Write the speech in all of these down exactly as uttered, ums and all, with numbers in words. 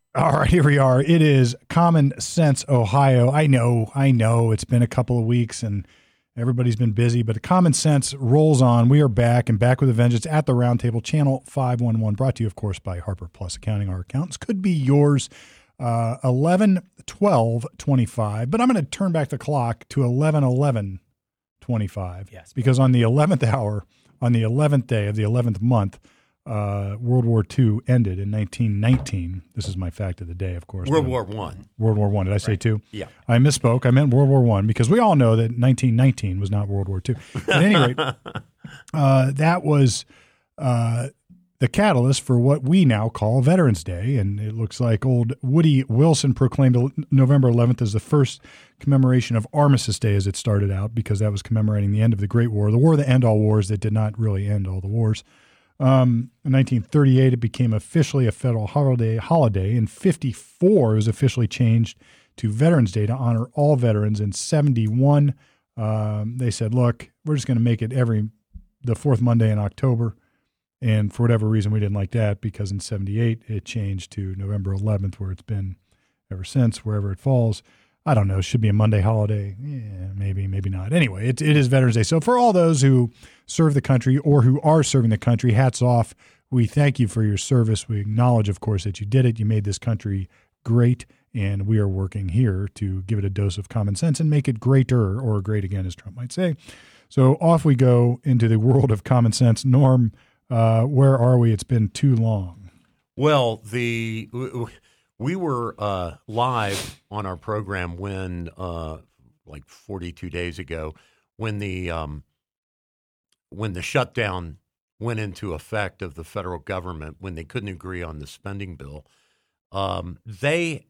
All right, here we are. It is Common Sense Ohio. I know, I know it's been a couple of weeks and everybody's been busy, but Common Sense rolls on. We are back and back with a vengeance at the Roundtable, Channel five one one, brought to you, of course, by Harper Plus Accounting. Our accountants could be yours. Uh, eleven twelve twenty-five, but I'm going to turn back the clock to eleven eleven twenty-five. Yes. Because on the eleventh hour, on the eleventh day of the eleventh month, Uh, World War Two ended in nineteen nineteen. This is my fact of the day, of course. World War One. World War One. Did I say Right. two? Yeah. I misspoke. I meant World War One because we all know that nineteen nineteen was not World War Two. At any rate, uh, that was uh, the catalyst for what we now call Veterans Day. And it looks like old Woody Wilson proclaimed November eleventh as the first commemoration of Armistice Day as it started out, because that was commemorating the end of the Great War, the war that ended all wars that did not really end all the wars. Um, in nineteen thirty-eight, it became officially a federal holiday. Holiday. In fifty-four, it was officially changed to Veterans Day to honor all veterans. In seventy-one, um, they said, look, we're just going to make it every the fourth Monday in October. And for whatever reason, we didn't like that, because in seventy-eight, it changed to November eleventh, where it's been ever since, wherever it falls. I don't know. It should be a Monday holiday. Yeah, maybe, maybe not. Anyway, it, it is Veterans Day. So for all those who serve the country or who are serving the country, hats off. We thank you for your service. We acknowledge, of course, that you did it. You made this country great, and we are working here to give it a dose of common sense and make it greater, or great again, as Trump might say. So off we go into the world of common sense. Norm, uh, where are we? It's been too long. Well, the we were uh, live on our program when, uh, like forty-two days ago, when the um, when the shutdown went into effect of the federal government, when they couldn't agree on the spending bill. Um, they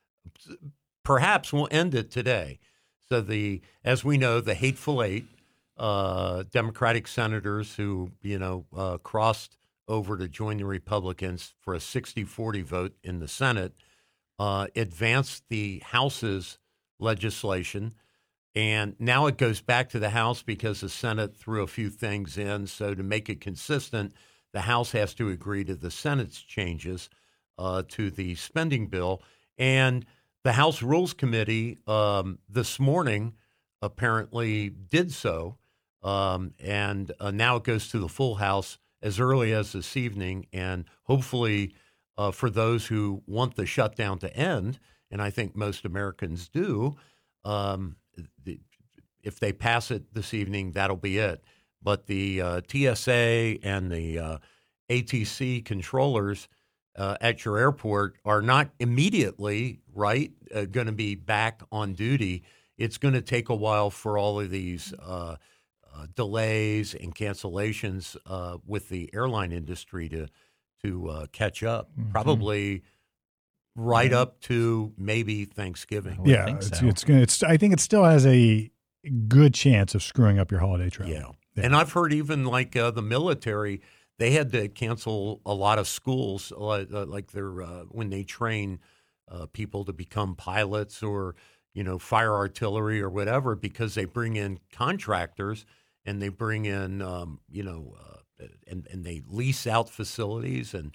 perhaps will end it today. So the, as we know, the Hateful Eight, uh, Democratic senators who, you know, uh, crossed over to join the Republicans for a sixty forty vote in the Senate, uh, advanced the House's legislation. And now it goes back to the House because the Senate threw a few things in. So to make it consistent, the House has to agree to the Senate's changes uh, to the spending bill. And the House Rules Committee um, this morning apparently did so. Um, and uh, now it goes to the full House as early as this evening. And hopefully uh, for those who want the shutdown to end, and I think most Americans do, um, the, if they pass it this evening, that'll be it. But the uh, T S A and the uh, A T C controllers uh, at your airport are not immediately, right, uh, going to be back on duty. It's going to take a while for all of these uh, uh, delays and cancellations uh, with the airline industry to to uh, catch up. Mm-hmm. Probably right up to maybe Thanksgiving. Yeah, think it's, so. it's gonna. It's. I think it still has a good chance of screwing up your holiday travel. Yeah, yeah. And I've heard even like uh, the military, they had to cancel a lot of schools, uh, like they're uh, when they train uh, people to become pilots or you know fire artillery or whatever, because they bring in contractors and they bring in um, you know uh, and and they lease out facilities and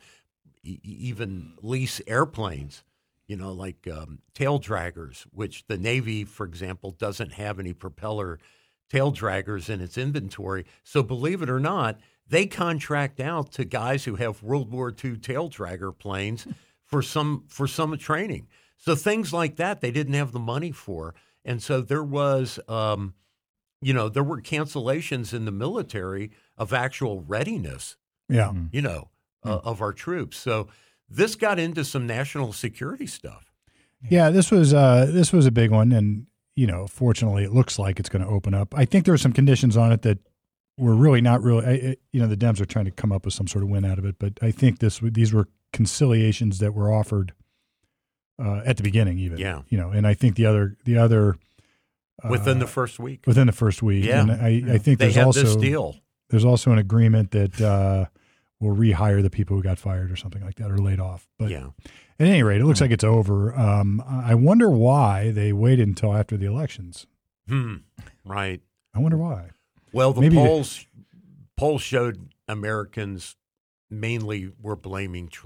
even lease airplanes, you know, like um, tail draggers, which the Navy, for example, doesn't have any propeller tail draggers in its inventory. So believe it or not, they contract out to guys who have World War Two tail dragger planes for some for some training. So things like that, they didn't have the money for. And so there was, um, you know, there were cancellations in the military of actual readiness, yeah, you know, Uh, of our troops. So this got into some national security stuff. Yeah, this was uh, this was a big one, and you know, fortunately, it looks like it's going to open up. I think there were some conditions on it that were really not really. I, you know, the Dems are trying to come up with some sort of win out of it, but I think this these were conciliations that were offered uh, at the beginning, even. Yeah, you know, and I think the other the other uh, within the first week. Within the first week, yeah. And I, yeah. I think they there's had also this deal. There's also an agreement that. Uh, Will rehire the people who got fired or something like that or laid off. But yeah. at any rate, it looks like it's over. Um, I wonder why they waited until after the elections. Hmm. Right. I wonder why. Well, the Maybe polls polls showed Americans mainly were blaming Trump,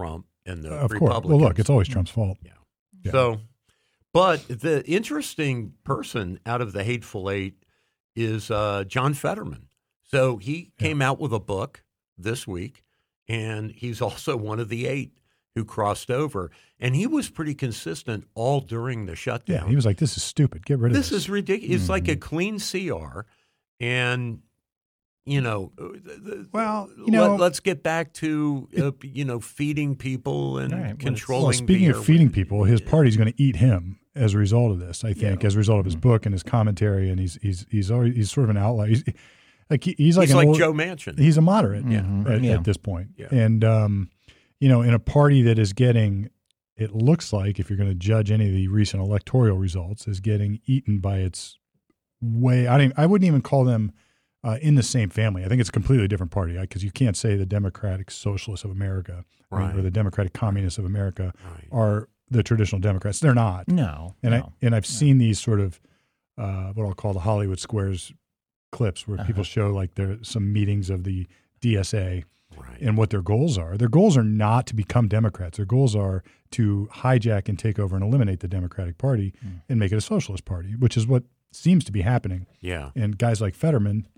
and the of course. Republicans. Well, look, it's always Trump's fault. Yeah. Yeah. So, but the interesting person out of the Hateful Eight is uh, John Fetterman. So he came yeah. out with a book this week, and he's also one of the eight who crossed over. And he was pretty consistent all during the shutdown. Yeah, he was like, this is stupid. Get rid of this. This is ridiculous. It's mm-hmm. like a clean C R. And, you know, well, you know, let, let's get back to, uh, you know, feeding people and right, controlling. Well, speaking the of feeding people, his party's going to eat him as a result of this, I think, yeah. as a result of his book and his commentary. And he's he's he's already, he's sort of an outlier. He's, like he, he's like, he's an like old, Joe Manchin. He's a moderate mm-hmm. at, yeah. at this point. Yeah. And, um, you know, in a party that is getting, it looks like, if you're going to judge any of the recent electoral results, is getting eaten by its way. I don't, I wouldn't even call them uh, in the same family. I think it's a completely different party because you can't say the Democratic Socialists of America right. or, or the Democratic Communists of America right. are the traditional Democrats. They're not. No. And no, I and I've no. seen these sort of uh, what I'll call the Hollywood Squares clips where uh-huh. people show like there some meetings of the D S A. Right. And what their goals are. Their goals are not to become Democrats. Their goals are to hijack and take over and eliminate the Democratic Party mm. and make it a socialist party, which is what seems to be happening. Yeah. And guys like Fetterman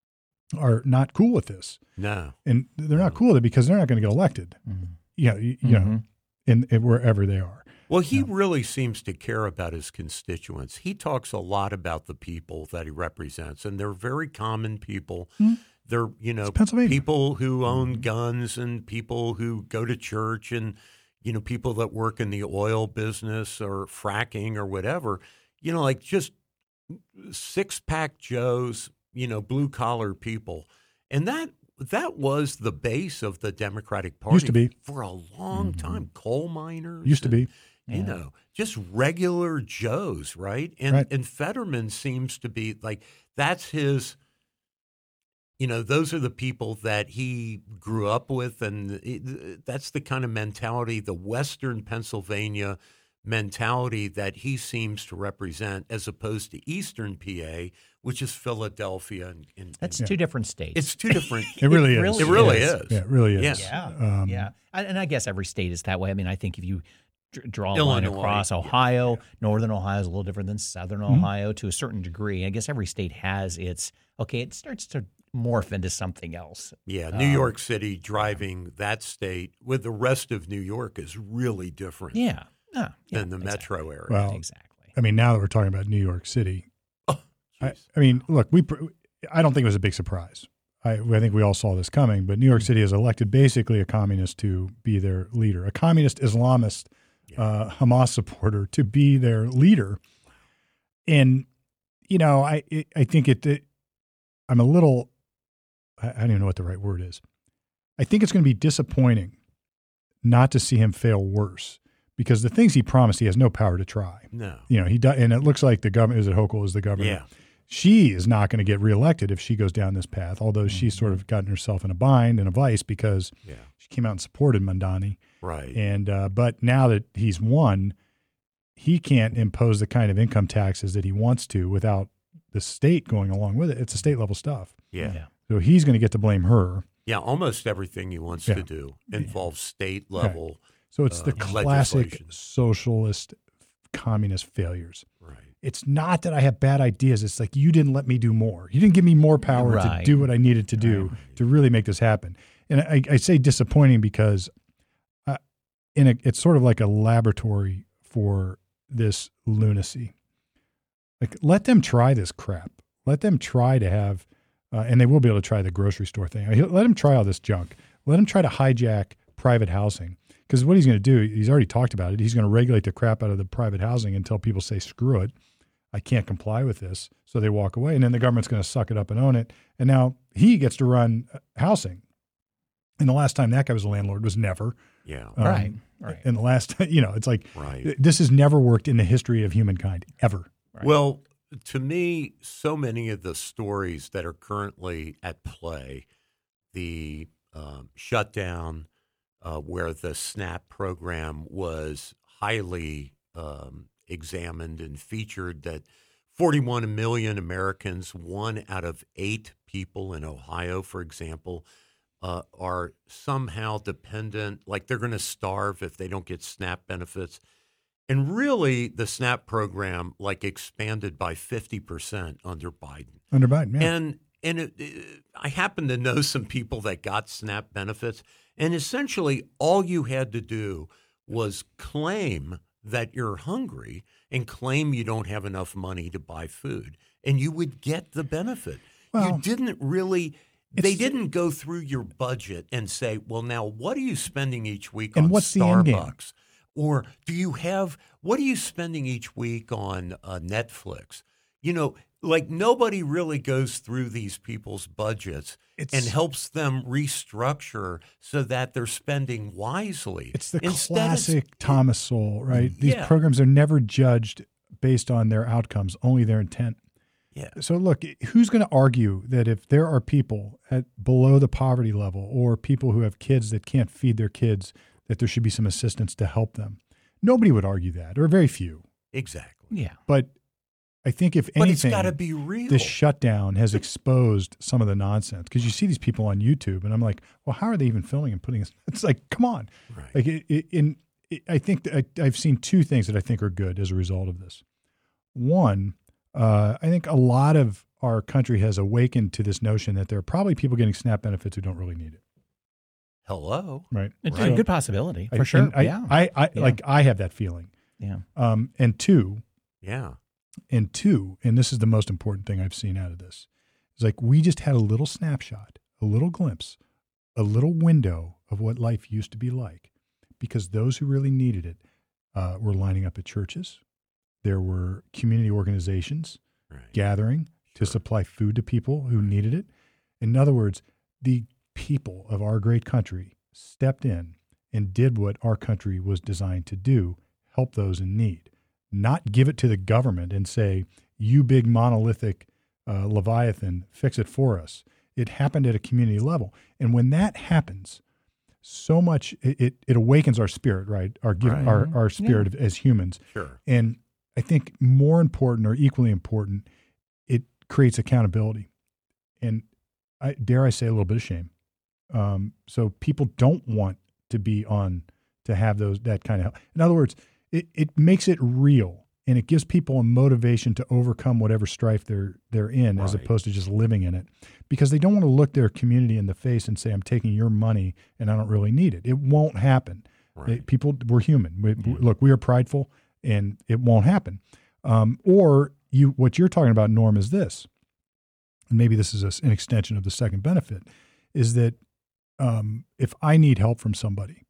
are not cool with this. No. And they're not cool with it because they're not going to get elected. Mm. You know, you, you mm-hmm. know, in, in wherever they are. Well, he yeah. really seems to care about his constituents. He talks a lot about the people that he represents, and they're very common people. Mm. They're, you know, Pennsylvania. people who own guns and people who go to church and, you know, people that work in the oil business or fracking or whatever, you know, like just six-pack Joes, you know, blue-collar people. And that that was the base of the Democratic Party Used to be. for a long mm-hmm. time. Coal miners. Used to be. You yeah. know, just regular Joes, right? And right. and Fetterman seems to be like, that's his... You know, those are the people that he grew up with, and it, that's the kind of mentality, the Western Pennsylvania mentality that he seems to represent, as opposed to Eastern P A, which is Philadelphia. And, and That's and, two different states. It's two different. It really it is. It really is. is. Yeah, it really is. Yeah. Yeah, Um, yeah. And I guess every state is that way. I mean, I think if you draw a line Illinois, across yeah, Ohio, yeah. Northern Ohio is a little different than Southern Mm-hmm. Ohio to a certain degree. I guess every state has its, okay, it starts to morph into something else. Yeah, New um, York City driving that state with the rest of New York is really different Yeah. No, yeah, than the exactly. metro area. Well, Exactly. I mean, now that we're talking about New York City, Oh, I, jeez. I mean, look, we. I don't think it was a big surprise. I, I think we all saw this coming. But New York City has elected basically a communist to be their leader, a communist Islamist Yeah. uh, Hamas supporter to be their leader. And you know, I I think it. it I'm a little. I don't even know what the right word is. I think it's going to be disappointing not to see him fail worse, because the things he promised, he has no power to try. No. You know, he does, and it looks like the government, is it Hochul is the governor? Yeah. She is not going to get reelected if she goes down this path, although Mm-hmm. she's sort of gotten herself in a bind and a vice because Yeah. she came out and supported Mandani. Right. And uh, but now that he's won, he can't impose the kind of income taxes that he wants to without the state going along with it. It's a state level stuff. yeah. Yeah. So he's going to get to blame her. Yeah, almost everything he wants Yeah. to do involves state level. So it's the Uh, classic legislation. socialist communist failures. Right. It's not that I have bad ideas. It's like, you didn't let me do more. You didn't give me more power Right. to do what I needed to do Right. to really make this happen. And I, I say disappointing because uh, in a, it's sort of like a laboratory for this lunacy. Like, let them try this crap. Let them try to have, uh, and they will be able to try the grocery store thing. Let them try all this junk. Let them try to hijack private housing. Because what he's going to do, he's already talked about it. He's going to regulate the crap out of the private housing until people say, screw it, I can't comply with this. So they walk away. And then the government's going to suck it up and own it. And now he gets to run housing. And the last time that guy was a landlord was never. Yeah. Um, Right. Right. And the last, you know, it's like, Right. this has never worked in the history of humankind, ever. Right. Well, to me, so many of the stories that are currently at play, the um, shutdown, uh, where the SNAP program was highly um, examined and featured, that forty-one million Americans, one out of eight people in Ohio, for example, uh, are somehow dependent, like they're going to starve if they don't get SNAP benefits. And really, the SNAP program like expanded by fifty percent under Biden. Under Biden, yeah. And and it, it, I happen to know some people that got SNAP benefits, and essentially all you had to do was claim that you're hungry and claim you don't have enough money to buy food, and you would get the benefit. Well, you didn't really they it's- didn't go through your budget and say, well, now what are you spending each week And on what's the end game? Starbucks? Or do you have what are you spending each week on uh, Netflix? You know, like nobody really goes through these people's budgets It's- and helps them restructure so that they're spending wisely. It's the Instead, classic Thomas Sowell, right? These Yeah. programs are never judged based on their outcomes, only their intent. Yeah. So look, who's going to argue that if there are people at below the poverty level or people who have kids that can't feed their kids, that there should be some assistance to help them? Nobody would argue that, or very few. Exactly. Yeah. But I think if But it's anything, got to be real. this shutdown has exposed some of the nonsense, because you see these people on YouTube, and I'm like, well, how are they even filming and putting this? It's like, come on. Right. Like, it, it, in, it, I think that I, I've seen two things that I think are good as a result of this. One, uh, I think a lot of our country has awakened to this notion that there are probably people getting SNAP benefits who don't really need it. Hello. Right. It's Right. a good possibility, I- for sure. and I, yeah. I, I, Yeah. like, I have that feeling. yeah. Um, and two, Yeah. And two, and this is the most important thing I've seen out of this, is like we just had a little snapshot, a little glimpse, a little window of what life used to be like, because those who really needed it uh, were lining up at churches. There were community organizations Right. gathering to Sure. supply food to people who needed it. In other words, the people of our great country stepped in and did what our country was designed to do, help those in need. Not give it to the government and say, you big monolithic uh, Leviathan, fix it for us. It happened at a community level. And when that happens, so much, it, it, it awakens our spirit, right? Our, give, Right. our, our spirit of, as humans. Sure. And I think more important or equally important, it creates accountability. And I, dare I say a little bit of shame. Um, so people don't want to be on, to have those, that kind of help. In other words, It, it makes it real, and it gives people a motivation to overcome whatever strife they're they're in, as Right. opposed to just living in it, because they don't want to look their community in the face and say, "I'm taking your money and I don't really need it." It won't happen. Right. They- people, we're human. We, Look, we are prideful, and it won't happen. Um, or you, what you're talking about, Norm, is this, and maybe this is a, an extension of the second benefit, is that um, if I need help from somebody.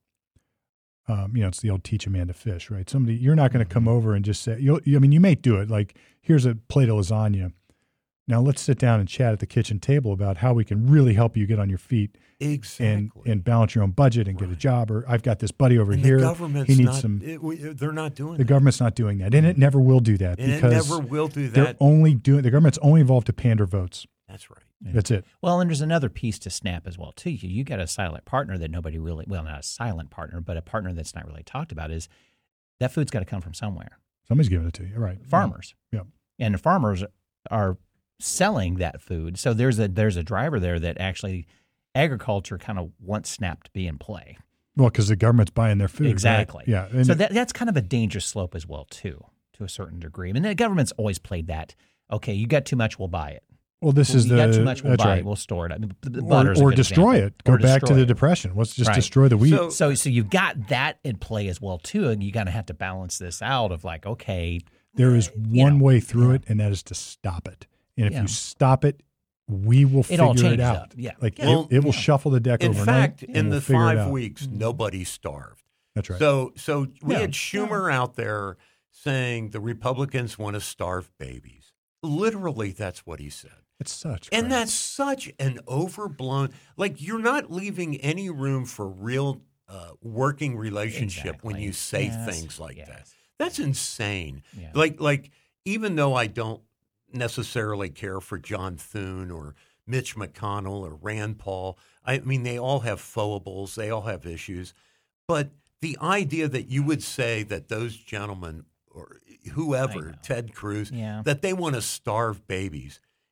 Um, you know, it's the old teach a man to fish, right? Somebody, you're not going to come over and just say, you'll, I mean, you may do it. Like, here's a plate of lasagna. Now let's sit down and chat at the kitchen table about how we can really help you get on your feet Exactly. and, and balance your own budget and get a Right. job. Or I've got this buddy over and here. the government's he needs not, some. it, we- they're not doing The that. government's not doing that, and it never will do that, and it because never will do they're that. only doing. The government's only involved to pander votes. That's right. Yeah. That's it. Well, and there's another piece to SNAP as well, too. You, you got a silent partner that nobody really, well, not a silent partner, but a partner that's not really talked about, is that food's got to come from somewhere. Somebody's giving it to you, right? Farmers. Yeah. And the farmers are selling that food. So there's a there's a driver there that actually agriculture kind of wants SNAP to be in play. Well, because the government's buying their food. right? Exactly. Yeah. And So that that's kind of a dangerous slope as well, too, to a certain degree. And the government's always played that. Okay, you got too much, we'll buy it. well, this Well, is you the. got too much, we'll that's buy right. it, we'll store it. I mean, the- the or, butter's a or good destroy example. it. Go Or back to destroy the it. depression. Let's just Right. destroy the wheat. So- So, so you've got that in play as well too, and you kind of have to balance this out of like, okay, there is you one know, way through yeah. it, and that is to stop it. And if Yeah. you stop it, we will It all figure it changes out. up. Yeah. Like Well, it, it will yeah. shuffle the deck In overnight. fact, and in we'll the figure it five out. weeks, nobody starved. That's right. So, so we Yeah. had Schumer out there saying the Republicans want to starve babies. Literally, that's what he said. it's such. And crap. that's such an overblown, like you're not leaving any room for real uh, working relationship when Exactly. you say Yes, things like yes. that. That's insane. Yeah. Like, like even though I don't necessarily care for John Thune or Mitch McConnell or Rand Paul, I mean, they all have foibles, they all have issues. But the idea that you would say that those gentlemen or I whoever, know. Ted Cruz, Yeah. that they want to starve babies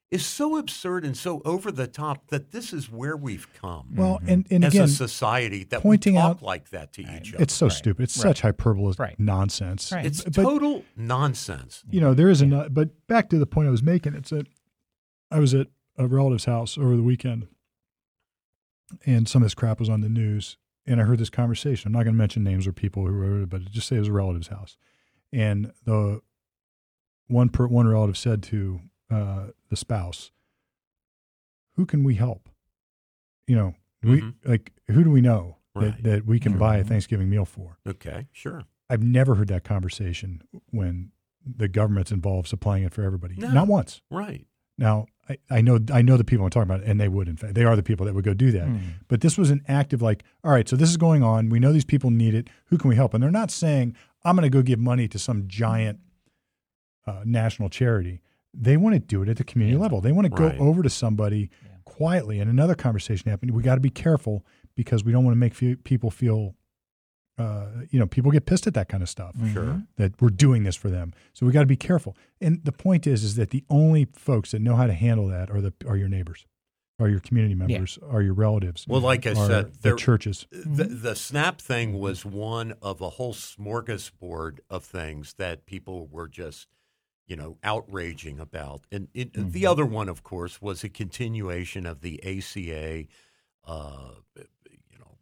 is so absurd and so over the top that this is where we've come. Well, and, and as again, a society that pointing we talk out, like that to each other. it's so Right. stupid. It's Right. such hyperbole Right. nonsense. Right. It's But- total nonsense. you know, there is a, but back to the point I was making, it's that I was at a relative's house over the weekend and some of this crap was on the news and I heard this conversation. I'm not going to mention names or people who wrote it, but just say it was a relative's house. And the one per, one relative said to uh, the spouse, who can we help? You know, we Mhm. like, who do we know Right. that, that we can Mhm. buy a Thanksgiving meal for? Okay, sure. I've never heard that conversation when the government's involved supplying it for everybody. No. Not once. Right. Now, I, I know I know the people I'm talking about, and they would, in fact. They are the people that would go do that. Mm. But this was an active, like, all right, so this is going on. We know these people need it. Who can we help? And they're not saying, I'm going to go give money to some giant uh, national charity. They want to do it at the community Yeah. level. They want to go Right. over to somebody Yeah. quietly. And another conversation happened. We got to be careful because we don't want to make fe- people feel, uh, you know, people get pissed at that kind of stuff. Sure. That we're doing this for them. So we got to be careful. And the point is, is that the only folks that know how to handle that are the are your neighbors, are your community members, are your relatives. Well, like I are said, the there- churches. The, the SNAP thing was one of a whole smorgasbord of things that people were just, you know, outraging about. And it, Mm-hmm. the other one, of course, was a continuation of the A C A, uh, you know,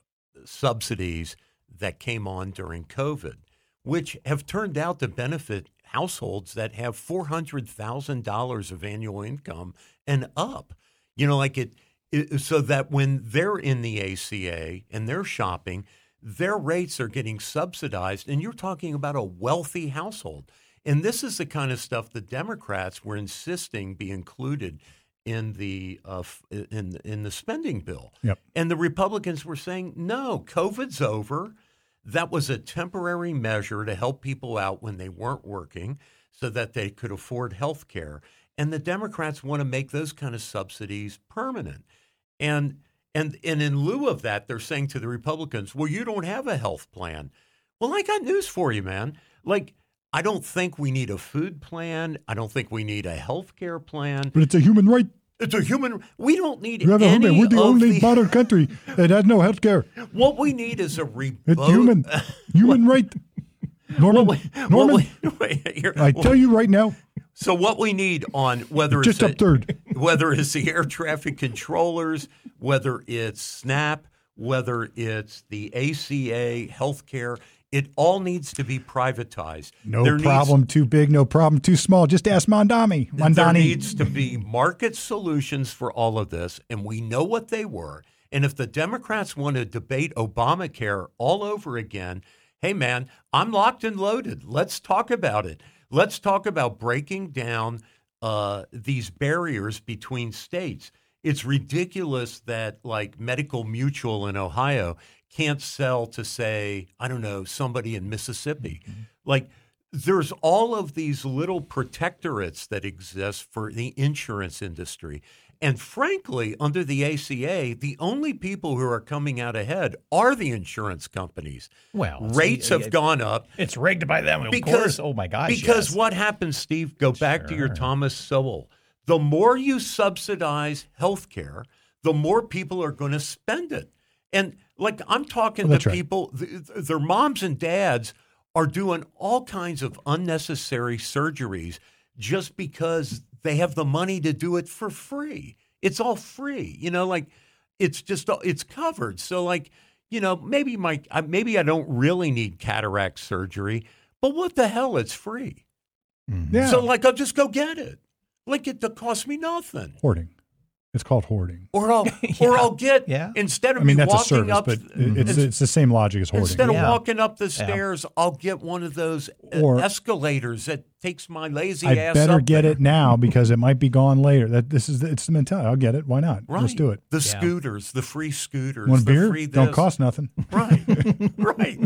subsidies that came on during COVID, which have turned out to benefit households that have four hundred thousand dollars of annual income and up. You know, like it, it, so that when they're in the A C A and they're shopping, their rates are getting subsidized. And you're talking about a wealthy household. And this is the kind of stuff the Democrats were insisting be included in the uh, f- in in the spending bill. Yep. And the Republicans were saying, no, COVID's over. That was a temporary measure to help people out when they weren't working so that they could afford health care. And the Democrats want to make those kind of subsidies permanent. And and and in lieu of that, they're saying to the Republicans, well, you don't have a health plan. Well, I got news for you, man. Like, I don't think we need a food plan. I don't think we need a health care plan. But it's a human right. It's a human. We don't need You have a any human. We're the of only the, modern country that has no health care. What we need is a remote. It's human. Human right. Norman, What we- Norman, what we- wait, here. I tell you right now, So what we need on whether just it's up third. a, whether it's the air traffic controllers, whether it's SNAP, whether it's the A C A, healthcare, it all needs to be privatized. No There needs- problem too big, no problem too small. Just ask Mondani. There Mondani. needs to be market solutions for all of this, and we know what they were. And if the Democrats want to debate Obamacare all over again, hey, man, I'm locked and loaded. Let's talk about it. Let's talk about breaking down uh, these barriers between states. It's ridiculous that, like, Medical Mutual in Ohio can't sell to, say, I don't know, somebody in Mississippi. Mm-hmm. Like, there's all of these little protectorates that exist for the insurance industry. And frankly, under the A C A, the only people who are coming out ahead are the insurance companies. Well, it's- Rates have it- gone up. It's rigged by them, of Because, course. Oh my gosh! Because yes. what happens, Steve? Go back to your Sure. Thomas Sowell. The more you subsidize health care, the more people are going to spend it. And like I'm talking Well, that's to right. people, th- th- their moms and dads are doing all kinds of unnecessary surgeries just because they have the money to do it for free. It's all free, you know, like it's just it's covered. So like, you know, maybe my I- maybe I don't really need cataract surgery, but what the hell? It's free. Yeah. So like I'll just go get it. Like it to cost me nothing. hoarding. It's called hoarding. Or I'll or I'll get Yeah. instead of I mean, me that's a walking service, up but it- it's it's the same logic as hoarding. instead of Yeah. walking up the stairs, I'll get one of those uh, Or- escalators that takes my lazy I ass better up get there. it now because it might be gone later. That this is the, it's the mentality. I'll get it. Why not? Right. Let's do it. The Yeah. scooters, the free scooters, Want a the beer? free Don't this. cost nothing. Right, right.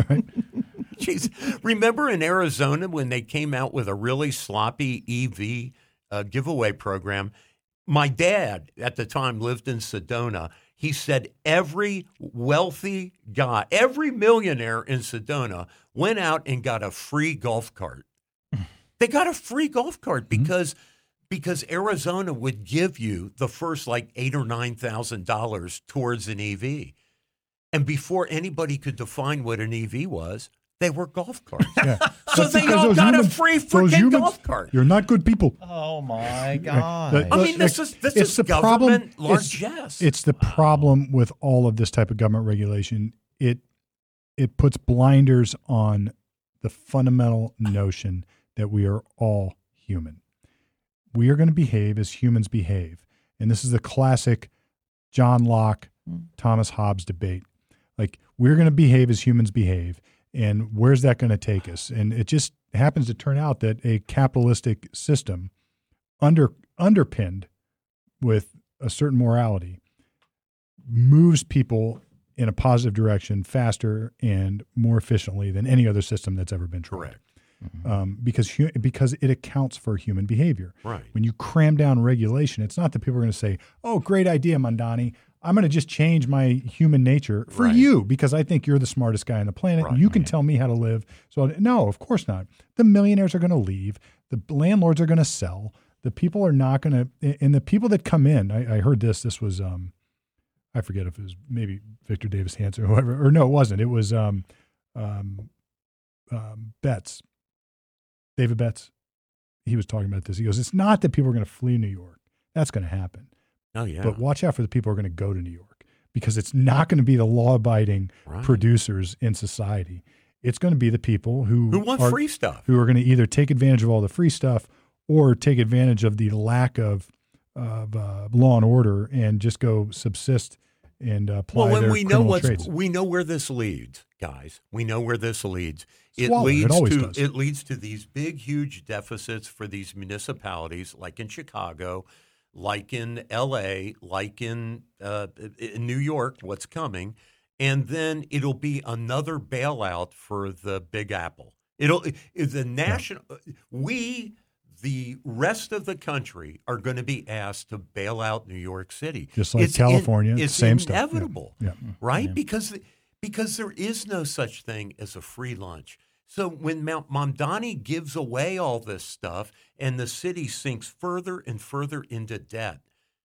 Jeez, remember in Arizona when they came out with a really sloppy E V uh, giveaway program? My dad at the time lived in Sedona. He said every wealthy guy, every millionaire in Sedona went out and got a free golf cart. They got a free golf cart because because Arizona would give you the first like eight or nine thousand dollars towards an E V, and before anybody could define what an E V was, they were golf carts. Yeah. So That's they because all those got a humans- free those freaking humans- golf cart. You're not good people. Oh my God! But- I but, mean, this like, is this it's is the government problem- it's- largesse. It's the problem with all of this type of government regulation. It it puts blinders on the fundamental notion that we are all human. We are going to behave as humans behave. And this is the classic John Locke, Thomas Hobbes debate. Like, we're going to behave as humans behave. And where's that going to take us? And it just happens to turn out that a capitalistic system under underpinned with a certain morality moves people in a positive direction faster and more efficiently than any other system that's ever been tried. Correct. Um, because hu- because it accounts for human behavior. Right. When you cram down regulation, it's not that people are going to say, "Oh, great idea, Mondani. I'm going to just change my human nature for Right. you because I think you're the smartest guy on the planet. Right. And you can tell me how to live." So no, of course not. The millionaires are going to leave. The landlords are going to sell. The people are not going to, and the people that come in. I, I heard this. This was, um, I forget if it was maybe Victor Davis Hanson or whoever, or no, it wasn't. It was um, um, um, Betts. David Betts, he was talking about this. He goes, it's not that people are going to flee New York. That's going to happen. Oh, yeah. But watch out for the people who are going to go to New York because it's not going to be the law-abiding Right. producers in society. It's going to be the people who, Who want are, free stuff. who are going to either take advantage of all the free stuff or take advantage of the lack of, of uh, law and order and just go subsist and uh, apply Well, when their we know criminal what's trades. we know where this leads, guys. We know where this leads. It Swallow it. It leads always to does. it leads to these big, huge deficits for these municipalities, like in Chicago, like in L A, like in uh, in New York. What's coming, and then it'll be another bailout for the Big Apple. It'll the national. We. The rest of the country are going to be asked to bail out New York City, Just like It's California, In, it's same stuff. Yeah. inevitable, Yeah. right? Yeah. Because because there is no such thing as a free lunch. So when Mount Mamdani gives away all this stuff and the city sinks further and further into debt,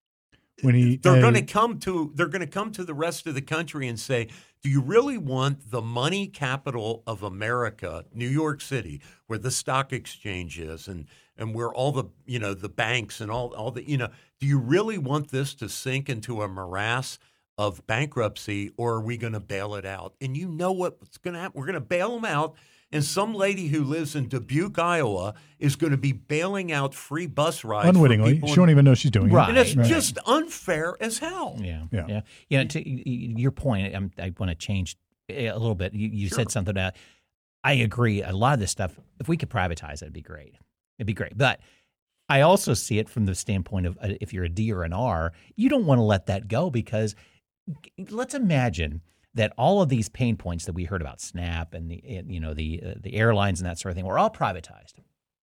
When he, they're uh, going to come to they're going to come to the rest of the country and say, "Do you really want the money capital of America, New York City, where the stock exchange is and and where all the, you know, the banks and all all the, you know, do you really want this to sink into a morass of bankruptcy, or are we going to bail it out?" And you know what's going to happen? We're going to bail them out. And some lady who lives in Dubuque, Iowa, is going to be bailing out free bus rides for unwittingly, people she in- don't even know she's doing Right. and it. it's Right. just unfair as hell. Yeah, Yeah. yeah, You know, to y- y- your point, I'm, I want to change a little bit. You, you Sure. said something about. I agree. A lot of this stuff, if we could privatize it, it'd be great. It'd be great. But I also see it from the standpoint of uh, if you're a D or an R, you don't want to let that go because let's imagine that all of these pain points that we heard about SNAP and the and, you know the uh, the airlines and that sort of thing were all privatized.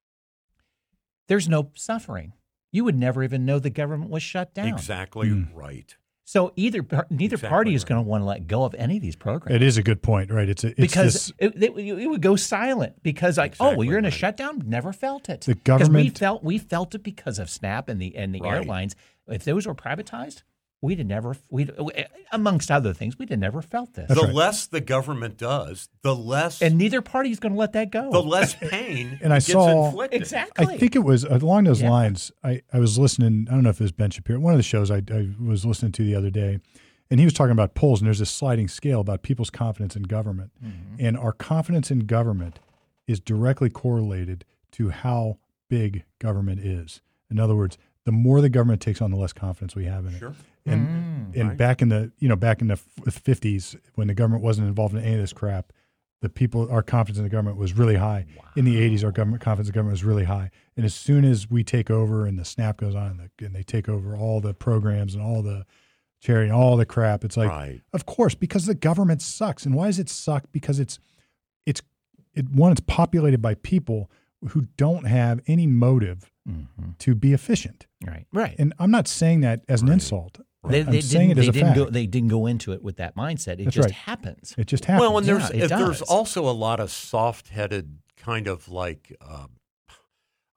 There's no suffering. You would never even know the government was shut down. Exactly Mm. right. So either par- neither Exactly party is right. going to want to let go of any of these programs. It is a good point, right? It's, a, it's because this, it, it, it would go silent because like oh well Exactly you're in a right. shutdown, never felt it. The 'Cause we government- felt we felt it because of SNAP and the and the Right. airlines. If those were privatized, we'd have never we amongst other things we'd have never felt this. That's the right. less the government does, the less And neither party is going to let that go. the less pain And I gets saw- inflicted. exactly. I think it was along those Yeah. lines. I, I was listening. I don't know if it was Ben Shapiro. One of the shows I, I was listening to the other day, and he was talking about polls. And there's this sliding scale about people's confidence in government, Mm-hmm. and our confidence in government is directly correlated to how big government is. In other words, the more the government takes on, the less confidence we have in it. Sure. And Mm, and right. back in the you know back in the fifties when the government wasn't involved in any of this crap, the people our confidence in the government was really high. In the eighties, our government confidence in the government was really high. And as soon as we take over and the SNAP goes on and, the, and they take over all the programs and all the charity and all the crap, it's like, Right. of course, because the government sucks. And why does it suck? Because it's it's it one it's populated by people who don't have any motive Mhm. to be efficient. Right, right. And I'm not saying that as an Right. insult. They, I'm they saying didn't. it as They a didn't fact. go. They didn't go into it with that mindset. It That's just right. happens. It just happens. Well, and there's Yeah, it there's does. also a lot of soft-headed kind of like uh,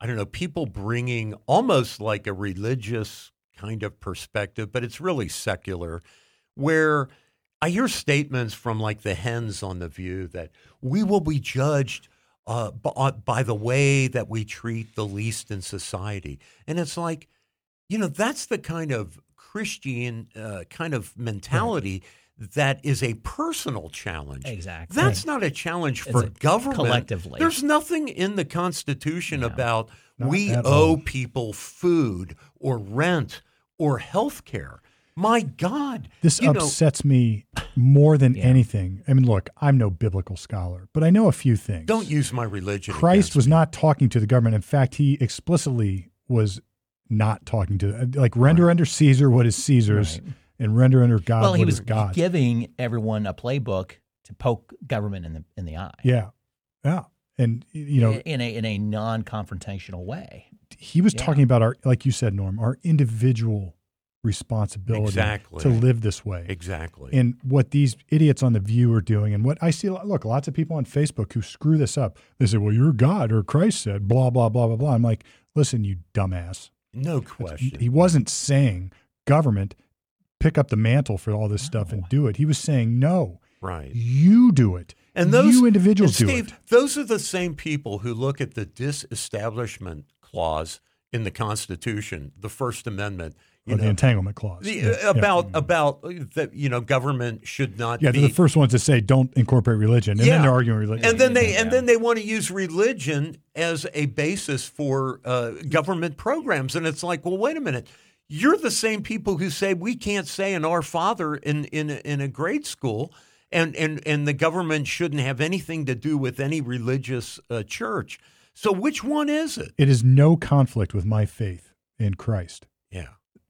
I don't know, people bringing almost like a religious kind of perspective, but it's really secular, where I hear statements from like the hens on The View that we will be judged uh, by, by the way that we treat the least in society. And it's like, you know, that's the kind of Christian uh, kind of mentality right. that is a personal challenge. Exactly. That's not a challenge for a, government. Collectively. There's nothing in the Constitution no, about we owe all. people food or rent or health care. My God. This you upsets know, me more than yeah. anything. I mean, look, I'm no biblical scholar, but I know a few things. Don't use my religion. Christ was me. not talking to the government. In fact, he explicitly was not talking to, like, render right. under Caesar what is Caesar's right. and render under God well, what he was is God's. Giving everyone a playbook to poke government in the in the eye. Yeah. Yeah. And, you know, in a in a non-confrontational way. He was yeah. talking about our, like you said, Norm, our individual responsibility exactly. to live this way. Exactly. And what these idiots on The View are doing, and what I see, look, lots of people on Facebook who screw this up. They say, well, you're God, or Christ said, blah, blah, blah, blah, blah. I'm like, listen, you dumbass. No question. He wasn't saying government pick up the mantle for all this no. stuff and do it. He was saying, no, right. you do it. And those you individuals and do Steve, it. Those are the same people who look at the disestablishment clause in the Constitution, the First Amendment, you or know, the entanglement clause. the, yeah. about yeah. about that, you know, government should not. Yeah, be, they're the first ones to say don't incorporate religion, and yeah. then they're arguing religion. And then they yeah. and then they want to use religion as a basis for uh, government programs, and it's like, well, wait a minute. You're the same people who say we can't say an Our Father in in in a grade school. And, and and the government shouldn't have anything to do with any religious uh, church. So which one is it? It is no conflict with my faith in Christ. Yeah.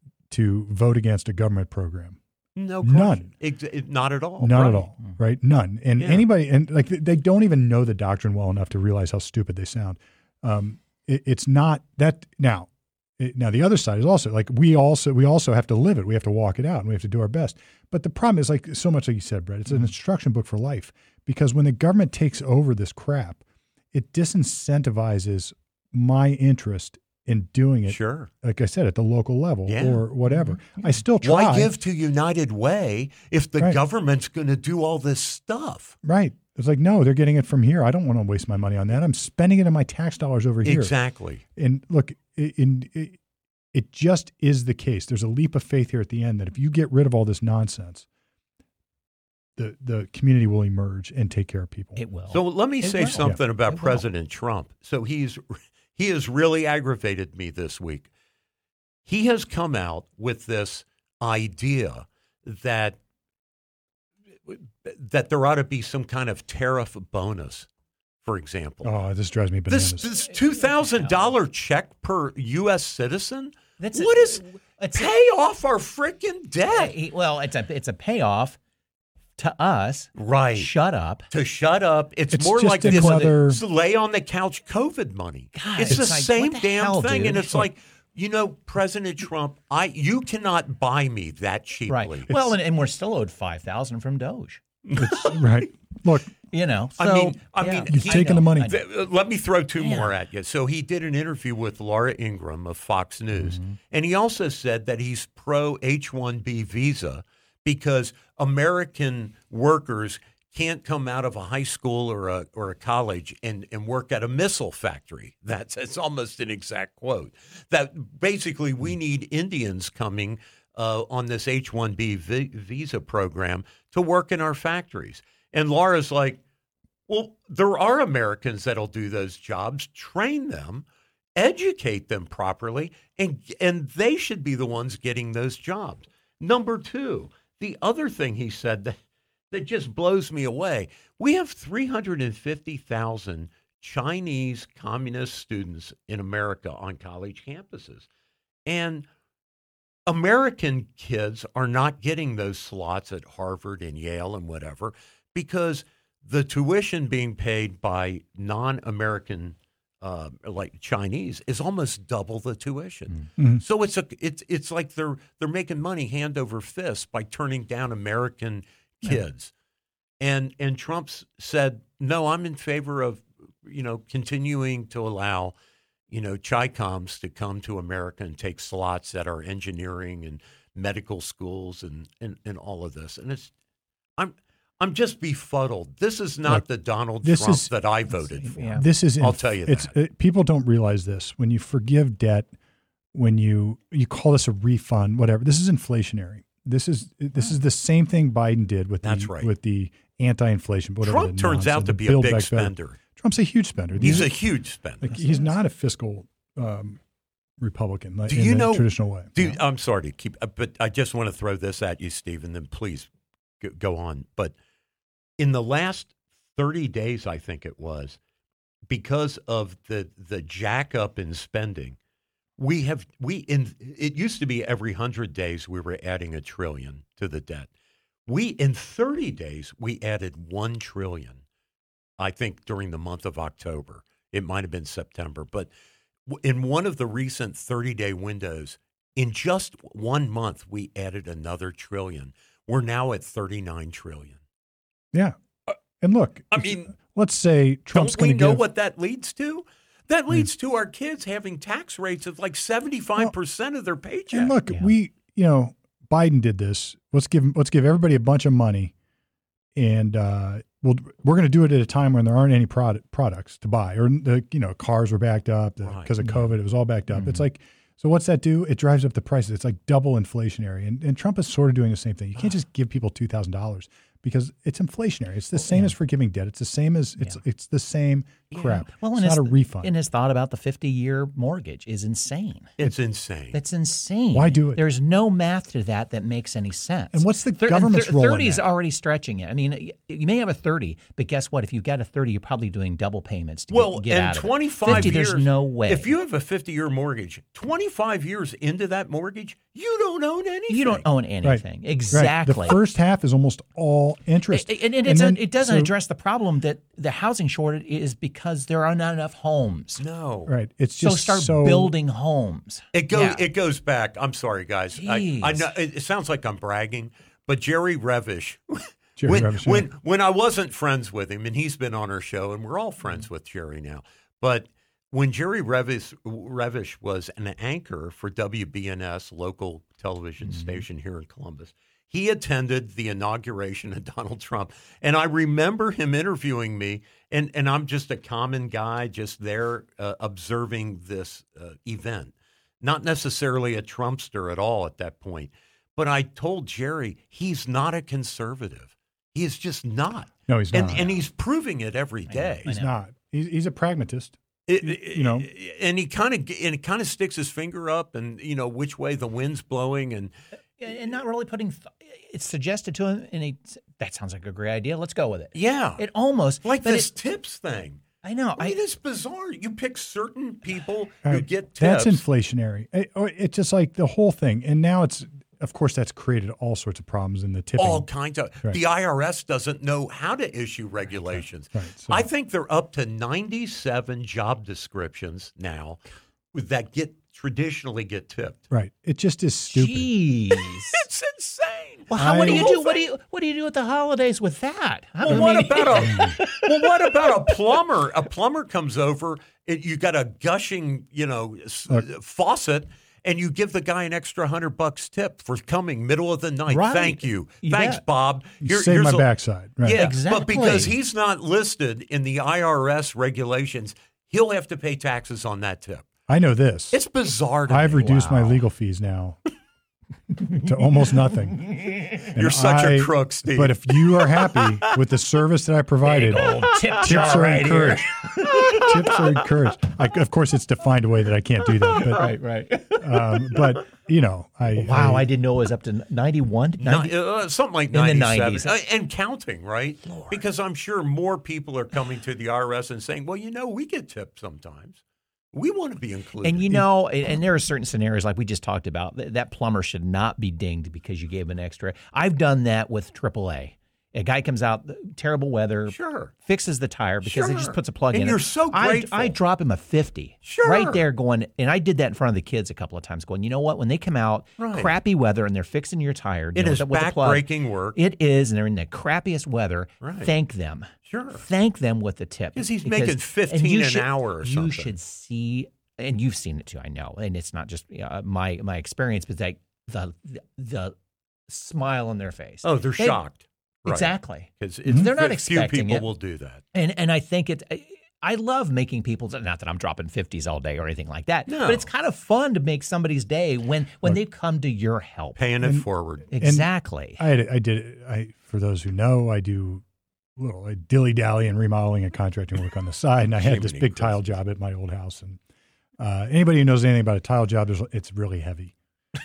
To vote against a government program. No question. None. It, it, not at all. Not right. at all. Right? None. And yeah. anybody, and like they don't even know the doctrine well enough to realize how stupid they sound. Um, it, it's not that now. It, now the other side is also like we also we also have to live it. We have to walk it out, and we have to do our best. But the problem is like so much like you said, Brett. It's an instruction book for life because when the government takes over this crap, it disincentivizes my interest in doing it. Sure. Like I said, at the local level yeah. or whatever. I still try. Why give to United Way if the right. government's going to do all this stuff? Right. It's like, no, they're getting it from here. I don't want to waste my money on that. I'm spending it in my tax dollars over here. Exactly. And look, in, in it just is the case. There's a leap of faith here at the end that if you get rid of all this nonsense, the the community will emerge and take care of people. It will. So let me It say will. something Yeah. about It will. President Trump. So he's he has really aggravated me this week. He has come out with this idea that that there ought to be some kind of tariff bonus, for example. Oh, this drives me This bananas. this two thousand dollar check per U S citizen. That's what a, is it's pay a, off our freaking debt? Well, it's a it's a payoff to us. Right. Shut up. To shut up. It's, It's more just like this another- this lay on the couch COVID money. God, it's, it's the like, same what the damn hell, thing. dude? And it's like, you know, President Trump, I you cannot buy me that cheaply. Right. Well, and, and we're still owed five thousand from Doge. It's, right. Look, You know. So, I mean, I yeah, mean, You've he- taken the money. I know. Th- uh, Let me throw two Yeah. more at you. So he did an interview with Laura Ingraham of Fox News, Mm-hmm. and he also said that he's pro H one B visa because American workers can't come out of a high school or a or a college and, and work at a missile factory. That's it's almost an exact quote. That basically we need Indians coming uh, on this H one B vi- visa program to work in our factories. And Laura's like, well, there are Americans that'll do those jobs. Train them, educate them properly, and and they should be the ones getting those jobs. Number two, the other thing he said that, that just blows me away, we have three hundred fifty thousand Chinese communist students in America on college campuses. And American kids are not getting those slots at Harvard and Yale and whatever because the tuition being paid by non-American, uh, like Chinese, is almost double the tuition. Mm-hmm. So it's a it's it's like they're they're making money hand over fist by turning down American kids, yeah. and and Trump's said no, I'm in favor of you know continuing to allow you know, Chi-Coms to come to America and take slots at our engineering and medical schools and, and, and all of this. And it's, I'm, I'm just befuddled. This is not Look, the Donald this Trump is- that I voted for. Yeah. This is, I'll inf- tell you it's, that. It, people don't realize this. When you forgive debt, when you you call this a refund, whatever, this is inflationary. This is this is the same thing Biden did with That's the right. with the anti-inflation. Whatever Trump the turns nonsense, out to the be a Build big Back Better. spender. Trump's a huge spender. He's These a are- huge spender. like, he's not a fiscal um, Republican like, Do in you the know- traditional way. Dude, No. I'm sorry to keep, uh, but I just want to throw this at you, Steve, and then please go, go on. But in the last thirty days, I think it was, because of the the jack up in spending, we have we in it used to be every hundred days we were adding a trillion to the debt. We in thirty days we added one trillion. I think during the month of October, it might have been September, but in one of the recent thirty-day windows, in just one month, we added another trillion. We're now at thirty-nine trillion. Yeah, and look, I if- mean, let's say Trump's don't we going to know give. what that leads to? That leads to our kids having tax rates of like seventy-five percent of their paycheck. And look, Yeah. we, you know, Biden did this. Let's give let's give everybody a bunch of money, and uh, we'll we're going to do it at a time when there aren't any product products to buy, or the you know cars were backed up Right. because of COVID. It was all backed up. Mm-hmm. It's like, so what's that do? It drives up the prices. It's like double inflationary, and and Trump is sort of doing the same thing. You can't just give people two thousand dollars because it's inflationary. It's the same as forgiving debt. It's the same as it's it's the same crap. Well, it's and not his, a refund. And his thought about the fifty-year mortgage is insane. It's insane. That's insane. Why do it? There's no math to that that makes any sense. And what's the Thir- government's thir- role in thirty is that? already stretching it. I mean, you may have a thirty, but guess what? If you've got a thirty, you're probably doing double payments to Well, get, get and out of it. twenty-five fifty, years. there's no way. If you have a fifty-year mortgage, twenty-five years into that mortgage, you don't own anything. you don't own anything. Right. Exactly. The first half is almost all interest. It, and, and it's then- a, it doesn't so- address the problem that the housing shortage is because there are not enough homes. No. Right. It's So just start so building homes. It goes. Yeah. It goes back. I'm sorry, guys. I, I Jeez. know it, it sounds like I'm bragging, but Jerry Revish. Jerry when, Revish, yeah. when when I wasn't friends with him, and he's been on our show, and we're all friends with Jerry now. But when Jerry Revish, Revish was an anchor for W B N S, local television Mm-hmm. station here in Columbus, he attended the inauguration of Donald Trump, and I remember him interviewing me. And and I'm just a common guy, just there uh, observing this uh, event, not necessarily a Trumpster at all at that point. But I told Jerry he's not a conservative. He is just not. No, he's and not. and he's proving it every day. He's not. He's, he's a pragmatist. It- you know. and he kind of and he kind of sticks his finger up, and you know which way the wind's blowing, and And not really putting th- it's suggested to him, and he, that sounds like a great idea. Let's go with it. yeah, It almost like but this it- tips thing. I know. I I, mean, it's bizarre. You pick certain people All who right, get tips. That's inflationary. It, or it's just like the whole thing. And now it's, of course, that's created all sorts of problems in the tipping. all kinds of. Right. The I R S doesn't know how to issue regulations. Right, so- I think they're up to ninety-seven job descriptions now that get traditionally get tipped. Right. It just is stupid. Jeez. It's insane. Well, how, what do I- you do? What do you what do you do at the holidays with that? I Well, mean- what about a well? What about a plumber? A plumber comes over. It, you got a gushing, you know, s- faucet, and you give the guy an extra hundred bucks tip for coming middle of the night. Right. Thank you. You Thanks, bet. Bob. You Here- save here's my a- backside. Right. Yeah, Exactly. but because he's not listed in the I R S regulations, he'll have to pay taxes on that tip. I know this. It's bizarre. To I've me. reduced my Wow. legal fees now to almost nothing. And You're such I- a crook, Steve. But if you are happy with the service that I provided, tip tips jar are right here. encouraged. Tips are encouraged. I, of course, it's defined a way that I can't do that. But, Right, right. um, but you know, I Wow, I, I didn't know it was up to ninety-one. Ni- uh, something like the ninety-seven, nineties. Uh, and counting, right? Because I'm sure more people are coming to the I R S and saying, "Well, you know, we get tipped sometimes. We want to be included." And you know, and and there are certain scenarios like we just talked about. That, that plumber should not be dinged because you gave an extra. I've done that with triple A. A guy comes out, terrible weather, Sure. fixes the tire because he just Sure. puts a plug And in. you're it. so I, grateful. I drop him a fifty. Sure. Right there going, and I did that in front of the kids a couple of times going, you know what? When they come out, Right. crappy weather, and they're fixing your tire. you It know, is with the plug, back-breaking work. It is, and they're in the crappiest weather. Right. Thank them. Sure. Thank them with the tip. 'Cause he's making and fifteen you an should- hour or You something. should see and you've seen it too, I know, and it's not just uh, my my experience, but like the, the the smile on their face. Oh, they're They- shocked. Right. Exactly. Because They're not few expecting people it. will do that. And and I think it. I love making people. Not that I'm dropping fifties all day or anything like that. No. But it's kind of fun to make somebody's day when when they come to your help. Paying it forward. Exactly. I had, I did I for those who know, I do little I dilly dally and remodeling and contracting work on the side, and I had this Jiminy big tile Christmas. job at my old house. And uh, anybody who knows anything about a tile job, there's, it's really heavy.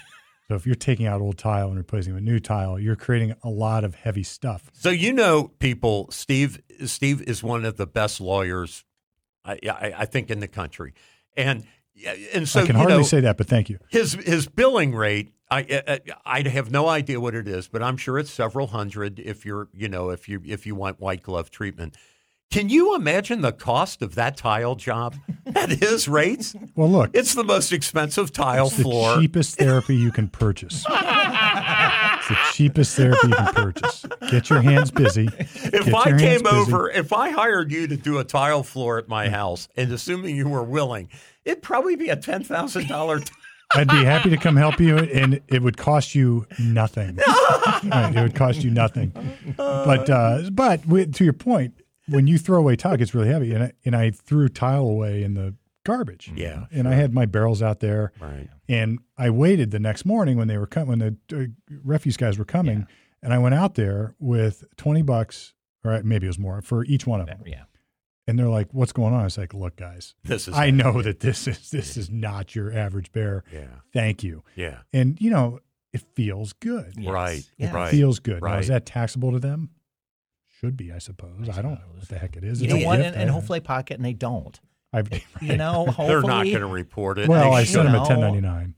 So if you're taking out old tile and replacing it with new tile, you're creating a lot of heavy stuff. So you know, people, Steve. Steve is one of the best lawyers, I, I, I think, in the country, and and so I can you hardly know, say that, but thank you. his his billing rate. I, I I have no idea what it is, but I'm sure it's several hundred. If you're, you know, if you if you want white glove treatment, can you imagine the cost of that tile job at his rates? Well, look, It's the most expensive tile it's the floor. cheapest therapy you can purchase. It's the cheapest therapy you can purchase. Get your hands busy. If Get I your hands came busy. over, if I hired you to do a tile floor at my house, and assuming you were willing, it'd probably be a ten thousand dollar. I'd be happy to come help you, and it would cost you nothing. Right, it would cost you nothing. But uh, but with, to your point, when you throw away tile, it gets really heavy, and I, and I threw tile away in the garbage. Yeah, and I had my barrels out there, Right. and I waited the next morning when they were com- when the uh, refuse guys were coming, and I went out there with twenty bucks, or maybe it was more for each one of them. Yeah. And they're like, "What's going on?" I was like, "Look, guys, This is. I know that this is this is not your average bear. Yeah. Thank you." Yeah. And you know, it feels good. Yes. Right. Yeah. It Right. feels good. Now, Right. is that taxable to them? Should be, I suppose. I, don't know what the heck it is. You It's know a what? gift. And, and I- hopefully pocket, and they don't. I've, You know, hopefully. They're not going to report it. well, They I should. sent them know. a ten ninety-nine.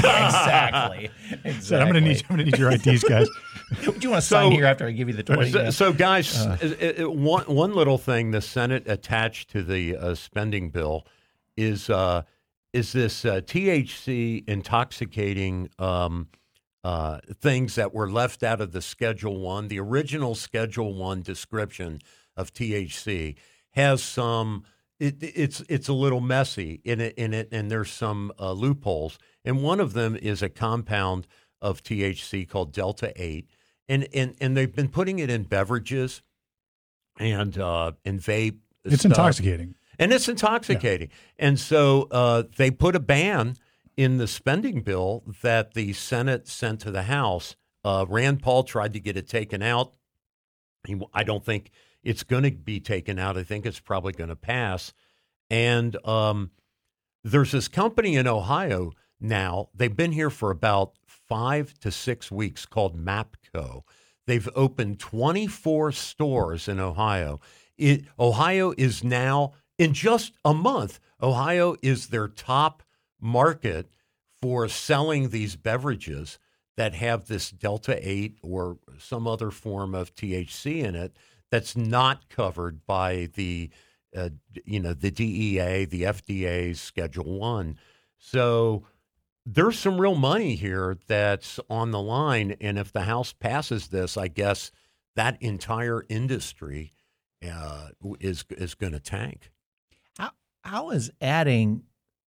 exactly. Exactly. Said, I'm going to need I'm going to need your I Ds, guys. Do you want to So- sign here after I give you the twenty? So, uh, so guys, it, it, one one little thing the Senate attached to the uh, spending bill is uh, is this uh, T H C intoxicating um, uh, things that were left out of the Schedule One. The original Schedule One description of T H C has some. It, it's it's a little messy in it in it, and there's some uh, loopholes. And one of them is a compound of T H C called Delta eight. And, and and they've been putting it in beverages and uh, and vape. It's stuff. intoxicating. And it's intoxicating. And so uh, they put a ban in the spending bill that the Senate sent to the House. Uh, Rand Paul tried to get it taken out. He, I don't think it's going to be taken out. I think it's probably going to pass. And um, there's this company in Ohio now. They've been here for about five to six weeks called MAPCO. They've opened twenty-four stores in Ohio. It, Ohio is now, in just a month, Ohio is their top market for selling these beverages that have this Delta eight or some other form of T H C in it that's not covered by the, uh, you know, the D E A, the F D A's Schedule One. So there's some real money here that's on the line, and if the House passes this, I guess that entire industry uh, is is going to tank. how how is adding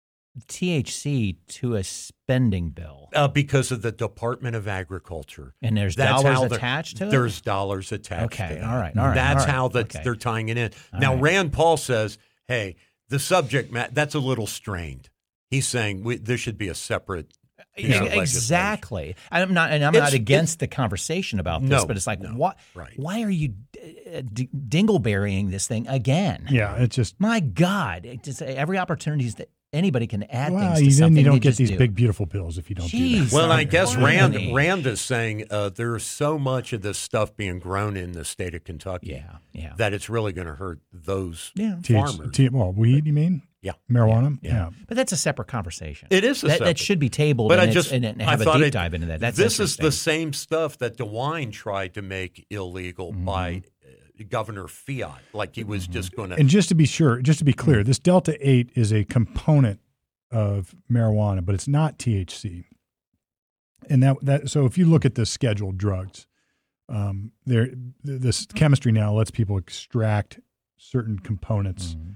T H C to a spending bill? Uh, because of the Department of Agriculture. And there's That's how dollars they're- attached to it? There's dollars attached Okay, to that. all right, all right, That's all right, how that okay. they're tying it in. All now, right. Rand Paul says, hey, the subject matter, that's a little strained. He's saying we, there should be a separate piece of legislation. Exactly. I'm not, and I'm It's- not against the conversation about this, No, but it's like, no, what? right. Why are you uh, d- dingleberrying this thing again? Yeah, it's just My God! It just, every opportunity is that anybody can add well, things to you, something. then you they don't get just these do. big beautiful bills if you don't do Jeez. that. Well, I guess Rand Funny. Rand is saying uh, there's so much of this stuff being grown in the state of Kentucky Yeah, yeah. that it's really going to hurt those Yeah. T H, farmers. T, well, weed, you mean? Yeah. Marijuana? Yeah, yeah. But that's a separate conversation. It is a that, separate. that should be tabled But and, I it's- just and, and I have a thought deep it- dive into that. That's this is the interesting. same stuff that DeWine tried to make illegal Mm-hmm. by uh, Governor Fiat, like he was just going to. And just to be sure, just to be clear, this Delta eight is a component of marijuana, but it's not T H C. And that that so if you look at the scheduled drugs, um, there this chemistry now lets people extract certain components, Mhm.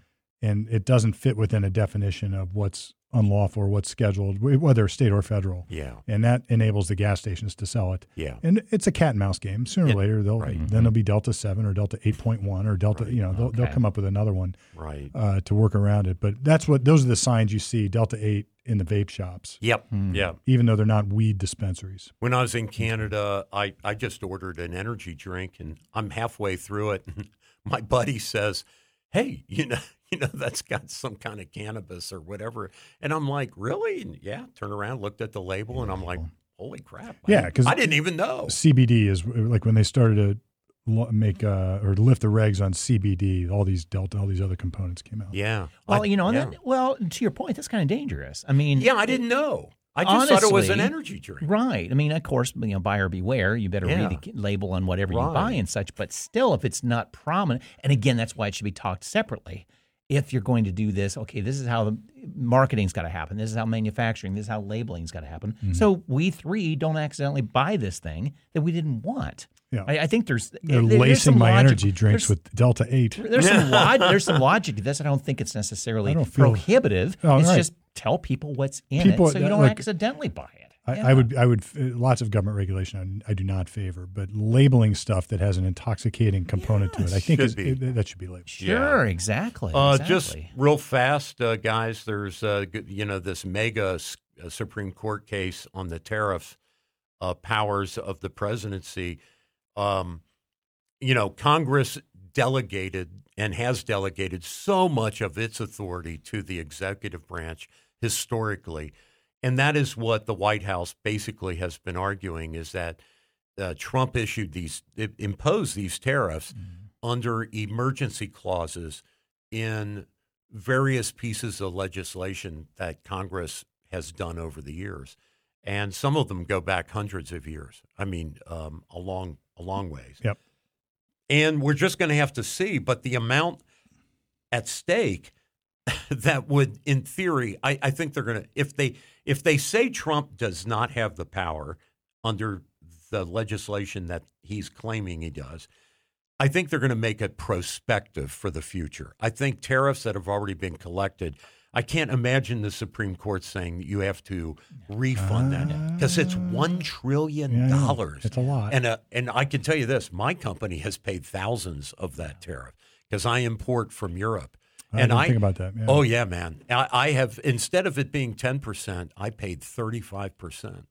and it doesn't fit within a definition of what's unlawful or what's scheduled, whether state or federal. Yeah. And that enables the gas stations to sell it. Yeah. And it's a cat and mouse game. Sooner It- or later, they'll right. then it'll be Delta seven or Delta eight point one or Delta, Right. you know, they'll, they'll Okay. come up with another one Right. uh, to work around it. But that's what, those are the signs you see, Delta eight in the vape shops, Yep. Hmm. Yeah. even though they're not weed dispensaries. When I was in Canada, I, I just ordered an energy drink, and I'm halfway through it. And my buddy says, "Hey, you know, you know that's got some kind of cannabis or whatever." And I'm like, "Really?" And yeah, turn around, looked at the label, and I'm like, "Holy crap!" I Yeah, didn't- 'cause- I didn't even know. C B D is like when they started to lo- make uh, or lift the regs on C B D, all these Delta, all these other components came out. Yeah. Well, I- you know, and yeah. then, well, to your point, that's kind of dangerous. I mean, yeah, I didn't know. I just thought it was an honestly, energy drink. Right. I mean, of course, you know, buyer beware. You better Yeah. read the label on whatever you Right. buy and such. But still, if it's not prominent, and again, that's why it should be talked separately. If you're going to do this, okay, this is how the marketing's got to happen. This is how manufacturing. This is how labeling's got to happen. Mm-hmm. So we three don't accidentally buy this thing that we didn't want. Yeah. I, I think there's They're there- there's lacing some my logic- energy drinks there's- with Delta eight. There's some log- there's some logic to this. I don't think it's necessarily I don't feel- prohibitive. Oh, it's right. just tell people what's in People- it so you don't like- accidentally buy it. I, Yeah. I would, I would, uh, lots of government regulation I, I do not favor, but labeling stuff that has an intoxicating component to it, I think should is, be. it, that should be labeled. Sure, exactly. Uh, exactly. Just real fast, uh, guys. There's uh, g- you know this mega s- uh, Supreme Court case on the tariff uh, powers of the presidency. Um, you know, Congress delegated and has delegated so much of its authority to the executive branch historically, and that is what the White House basically has been arguing: is that uh, Trump issued these, it imposed these tariffs under emergency clauses in various pieces of legislation that Congress has done over the years, and some of them go back hundreds of years. I mean, um, a long, a long ways. Yep. And we're just going to have to see. But the amount at stake that would, in theory, I, I think they're going to, if they if they say Trump does not have the power under the legislation that he's claiming he does, I think they're going to make it prospective for the future. I think tariffs that have already been collected, I can't imagine the Supreme Court saying that you have to refund that because it's one trillion Yeah, I know. dollars. It's a lot. And uh, and I can tell you this: my company has paid thousands of that tariff because I import from Europe. I and didn't I think about that. Yeah. Oh yeah, man. I, I have instead of it being ten percent, I paid thirty-five percent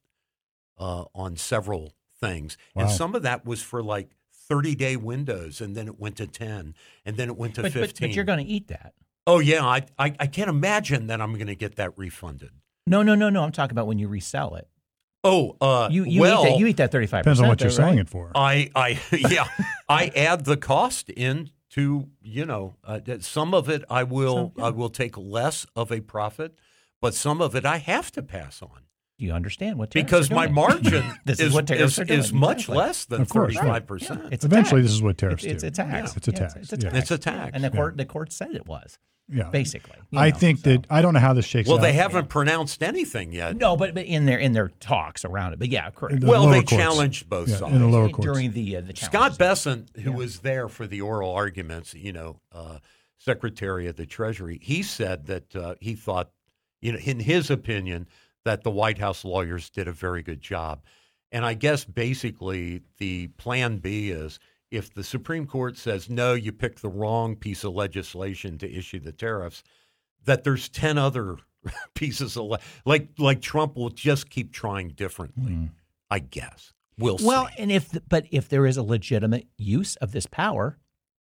uh, on several things, Wow. and some of that was for like thirty-day windows, and then it went to ten, and then it went to but, but, fifteen. but you're going to eat that. Oh yeah, I, I I can't imagine that I'm going to get that refunded. No, no, no, no. I'm talking about when you resell it. Oh, uh, You you well, eat that. You eat that thirty-five Depends percent. on what you're selling it for. I, I, yeah, I add the cost in to, you know, uh, that some of it I will, So, yeah. I will take less of a profit, but some of it I have to pass on Do you understand what tariffs because are my doing? margin This is, is what tariffs is, are doing, is much exactly. less than Of course, right. thirty-five percent. Yeah, it's a Eventually, tax. this is what tariffs It's, do. it's a tax. Yeah, it's a Yeah, tax. It's a Yeah. tax. It's a tax. And the Yeah. court the court said it was Yeah. basically. you I know, think so. that I don't know how this shakes Well, out. they haven't pronounced anything yet. No, but, but in their in their talks around it. But yeah, correct. The well, lower they courts. challenged both Yeah, sides. in the lower courts. during the uh, the Scott challenges. Bessent, who Yeah. was there for the oral arguments, you know, uh, Secretary of the Treasury, he said that uh, he thought, you know, in his opinion, that the White House lawyers did a very good job. And I guess basically the plan B is if the Supreme Court says, no, you picked the wrong piece of legislation to issue the tariffs, that there's ten other pieces of, le- like, like Trump will just keep trying differently, I guess. We'll Well, see. and if the, but if there is a legitimate use of this power,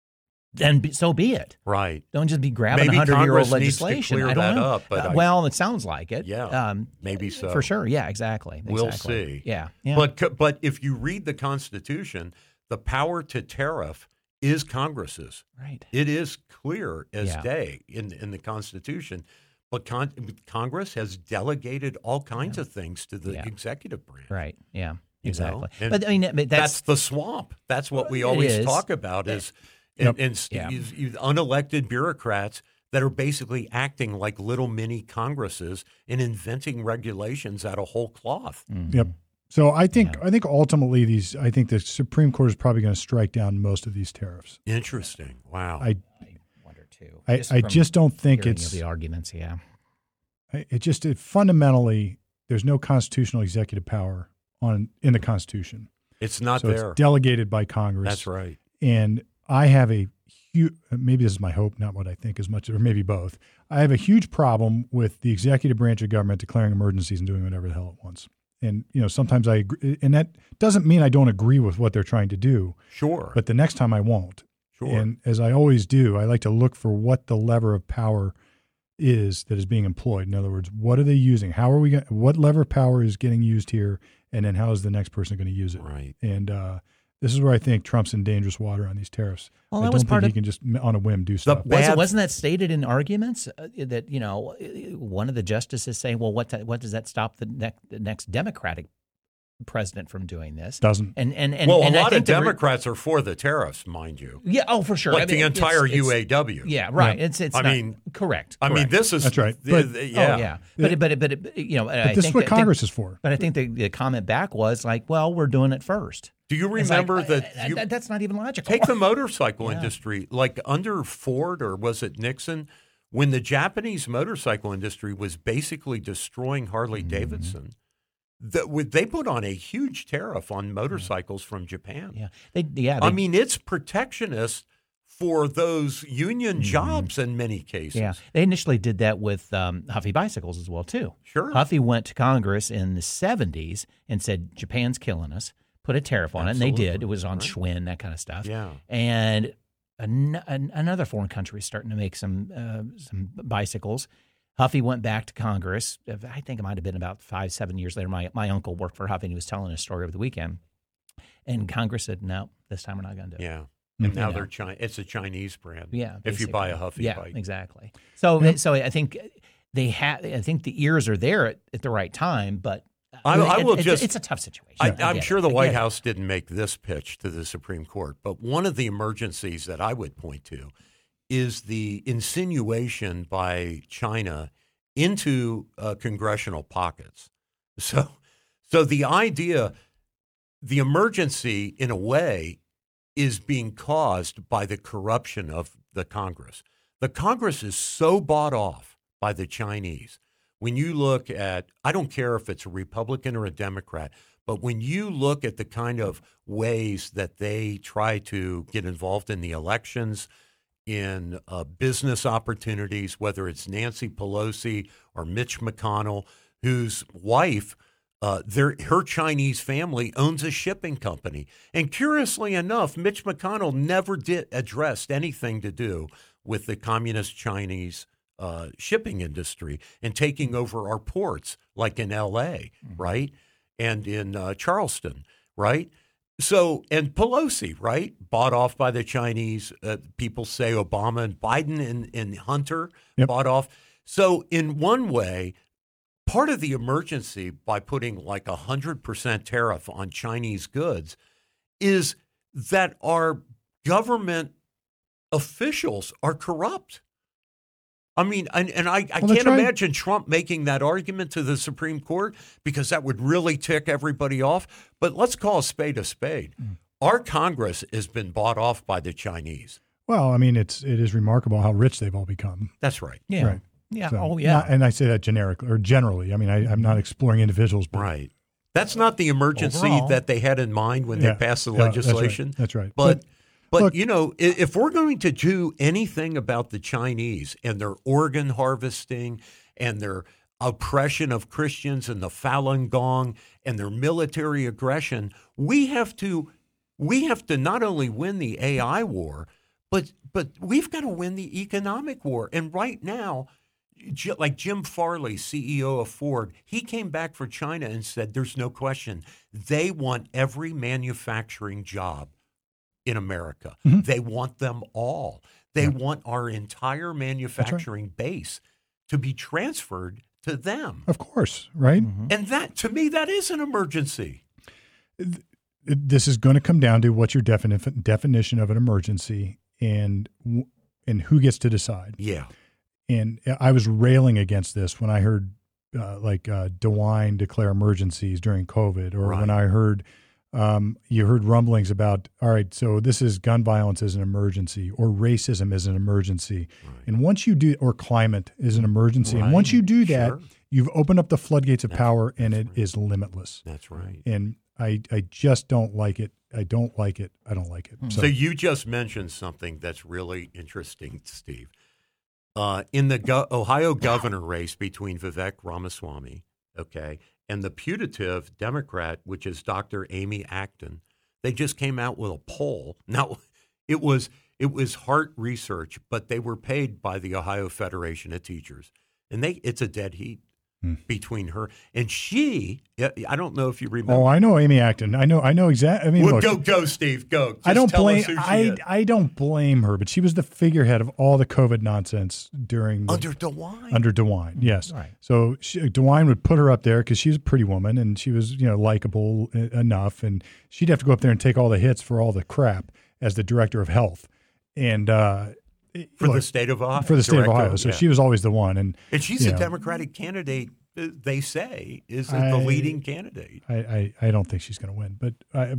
then be, so be it. Right. Don't just be grabbing Maybe hundred-year-old Congress needs to legislation. clear I don't that know. up, but Uh, I- well, it sounds like it. Yeah, um, maybe so. for sure. Yeah, exactly. We'll exactly. see. Yeah, yeah. But c- but if you read the Constitution, the power to tariff is Congress's. right. It is clear as Yeah. day in in the Constitution. But con- Congress has delegated all kinds of things to the Yeah. executive branch. Right. Yeah. You Exactly. know? And But I mean, but That's, that's, the swamp. That's what we It always is. talk about is Yep. and, and Yeah. you- you- unelected bureaucrats that are basically acting like little mini Congresses and inventing regulations out of whole cloth. Yep. So I think I think ultimately these I think the Supreme Court is probably going to strike down most of these tariffs. Interesting. Wow. I I wonder too. too. I, Just I from just don't think hearing it's of the arguments. Yeah, I- it just it fundamentally there's no constitutional executive power on in the Constitution. It's not so there. It's delegated by Congress. That's right. And I have a huge, maybe this is my hope, not what I think as much, or maybe both. I have a huge problem with the executive branch of government declaring emergencies and doing whatever the hell it wants. And, you know, sometimes I agree, and that doesn't mean I don't agree with what they're trying to do. Sure. But the next time I won't. Sure. And as I always do, I like to look for what the lever of power is that is being employed. In other words, what are they using? How are we going? What lever of power is getting used here? And then how is the next person going to use it? Right. And uh, this is where I think Trump's in dangerous water on these tariffs. Well, I that don't was think part he of- can just on a whim do stuff. bad- wasn't, wasn't that stated in arguments uh, that you know one of the justices saying, well, what what does that stop the, ne- the next Democratic president from doing this? Doesn't. And and and well, and a I lot of think the re- Democrats are for the tariffs, mind you. yeah, oh, for sure. Like I mean, the it's- entire it's- U A W. Yeah, right. Yeah. It's it's. I not- mean- correct. I mean, correct. this is That's right. the- But- the- Oh yeah. yeah, but but but, but you know, But I this is think what that- think- Congress is for. But I think the, the comment back was like, well, we're doing it first. Do you It's like, remember uh, that? uh, you- that- that's not even logical. Take the motorcycle Yeah. industry, like under Ford or was it Nixon, when the Japanese motorcycle industry was basically destroying Harley Davidson. That would- they put on a huge tariff on motorcycles from Japan. yeah, they yeah. They, I mean, it's protectionist for those union jobs in many cases. yeah, they initially did that with um, Huffy bicycles as well too. Sure. Huffy went to Congress in the seventies and said Japan's killing us. Put a tariff on it, and they did. Absolutely. It was on Right. Schwinn, that kind of stuff. Yeah. And an, an, another foreign country is starting to make some uh, some bicycles. Huffy went back to Congress. I think it might have been about five, seven years later. My my uncle worked for Huffy, and he was telling a story over the weekend. And Congress said, "No, this time we're not going to do it." Yeah. Mhm. And now You they're know. Chi- it's a Chinese brand. Yeah, If you buy a basically. Huffy yeah, bike. exactly. So, so I think they have. I think the ears are there at, at the right time, but I- I it- will it's, just- it's a tough situation. I, I I'm get sure it. the I White get it. House didn't make this pitch to the Supreme Court, but one of the emergencies that I would point to is the insinuation by China into uh, congressional pockets. So, so the idea, the emergency, in a way, is being caused by the corruption of the Congress. The Congress is so bought off by the Chinese. When you look at, I don't care if it's a Republican or a Democrat, but when you look at the kind of ways that they try to get involved in the elections, in uh, business opportunities, whether it's Nancy Pelosi or Mitch McConnell, whose wife, uh, their, her Chinese family owns a shipping company. And curiously enough, Mitch McConnell never did addressed anything to do with the communist Chinese uh, shipping industry and taking over our ports, like in L A, mm-hmm. right? And in uh, Charleston, right? So, and Pelosi, right, bought off by the Chinese. Uh, people say Obama and Biden and, and Hunter Yep. bought off. So, in one way, part of the emergency by putting like a one hundred percent tariff on Chinese goods is that our government officials are corrupt. I mean, and, and I, I Well, can't right. imagine Trump making that argument to the Supreme Court because that would really tick everybody off. But let's call a spade a spade. Mm. Our Congress has been bought off by the Chinese. Well, I mean, it's it is remarkable how rich they've all become. That's right. Yeah. Right. Yeah. So, oh, yeah. not- and I say that generically or generally. I mean, I, I'm not exploring individuals, but Right. That's not the emergency Overall. that they had in mind when Yeah. they passed the Yeah, that's right. legislation. That's right. But, But- but, look- you know, i- if we're going to do anything about the Chinese and their organ harvesting and their oppression of Christians and the Falun Gong and their military aggression, we have to we have to not only win the A I war, but but we've got to win the economic war. And right now, J- like Jim Farley, C E O of Ford, he came back for China and said, there's no question. They want every manufacturing job in America. Mm-hmm. They want them all. They want our entire manufacturing base to be transferred to them. of course, right? Mm-hmm. And that, to me, that is an emergency. It- This is going to come down to what's your defini- definition of an emergency and w- and who gets to decide. Yeah. And I was railing against this when I heard uh, like uh, DeWine declare emergencies during COVID, or Right. when I heard um, you heard rumblings about, all right, so this is gun violence is an emergency, or racism is an emergency. Right. And once you do, or climate is an emergency. Right. And once you do that, Sure. you've opened up the floodgates of That's- power, and it right. is limitless. That's right. And I, I just don't like it. I don't like it. I don't like it. So you just mentioned something that's really interesting, Steve. Uh, in the go- Ohio governor race between Vivek Ramaswamy, okay, and the putative Democrat, which is Doctor Amy Acton, they just came out with a poll. Now, it was it was Hart Research, but they were paid by the Ohio Federation of Teachers, and they it's a dead heat Hmm. between her and she. I don't know if you remember. Oh, I know Amy Acton. I know. I know exactly. I mean, well, look, go go Steve, go. Just I don't tell blame. us who she I is. I don't blame her, but she was the figurehead of all the COVID nonsense during the, Under DeWine. under DeWine. Yes. Right. So she, DeWine would put her up there because she's a pretty woman and she was, you know, likable enough, and she'd have to go up there and take all the hits for all the crap as the director of health, and uh, for look, the state of Ohio. for the state of director, Ohio. So yeah. she was always the one, and and she's you a know, Democratic candidate. uh, They say is the I- leading candidate. I, I, I don't think she's going to win, but I,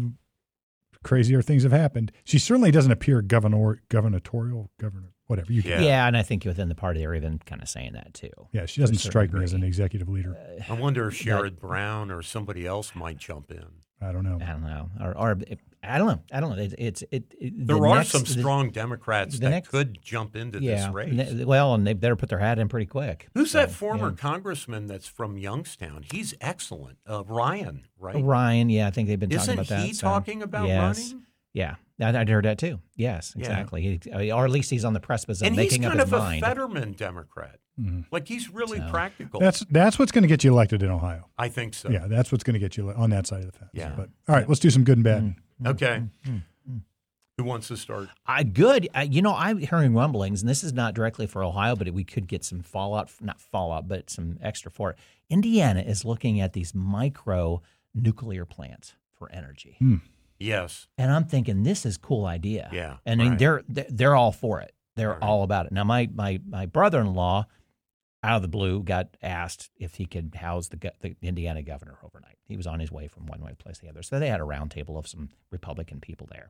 crazier things have happened. She certainly doesn't appear governor, gubernatorial, governor, whatever. You Yeah. Yeah. and I think within the party they're even kind of saying that too. yeah, she doesn't To a certain strike me as an degree. executive leader. I wonder if Sherrod Brown or somebody else might jump in. I don't know. I don't know, or, or I don't know. I don't know. It, it's it. it There the are next- some the- strong Democrats the that next- could jump into yeah. this race. ne- Well, and they better put their hat in pretty quick. Who's So, that former yeah. congressman that's from Youngstown? He's excellent. Uh, Ryan, right? Ryan? Yeah, I think they've been talking Isn't about that. he so, talking about yes. running? Yeah, I, I'd heard that too. Yes, Yeah. exactly. He, or at least he's on the precipice of And he's making up kind his of a mind. Fetterman Democrat. Mhm. Like he's really So- practical. That's that's what's going to get you elected in Ohio. I think so. Yeah, that's what's going to get you on that side of the fence. Yeah. But all right, let's do some good and bad. Okay. Mm-hmm. Who wants to start? I good. I, you know, I'm hearing rumblings, and this is not directly for Ohio, but we could get some fallout, not fallout, but some extra for it. Indiana is looking at these micro nuclear plants for energy, Hmm. Yes. and I'm thinking this is a cool idea. Yeah, and I mean, right. they're they're they're all for it. They're Right. all about it. Now, my my my brother-in-law, out of the blue, got asked if he could house the go- the Indiana governor overnight. He was on his way from one way place to the other, so they had a roundtable of some Republican people there.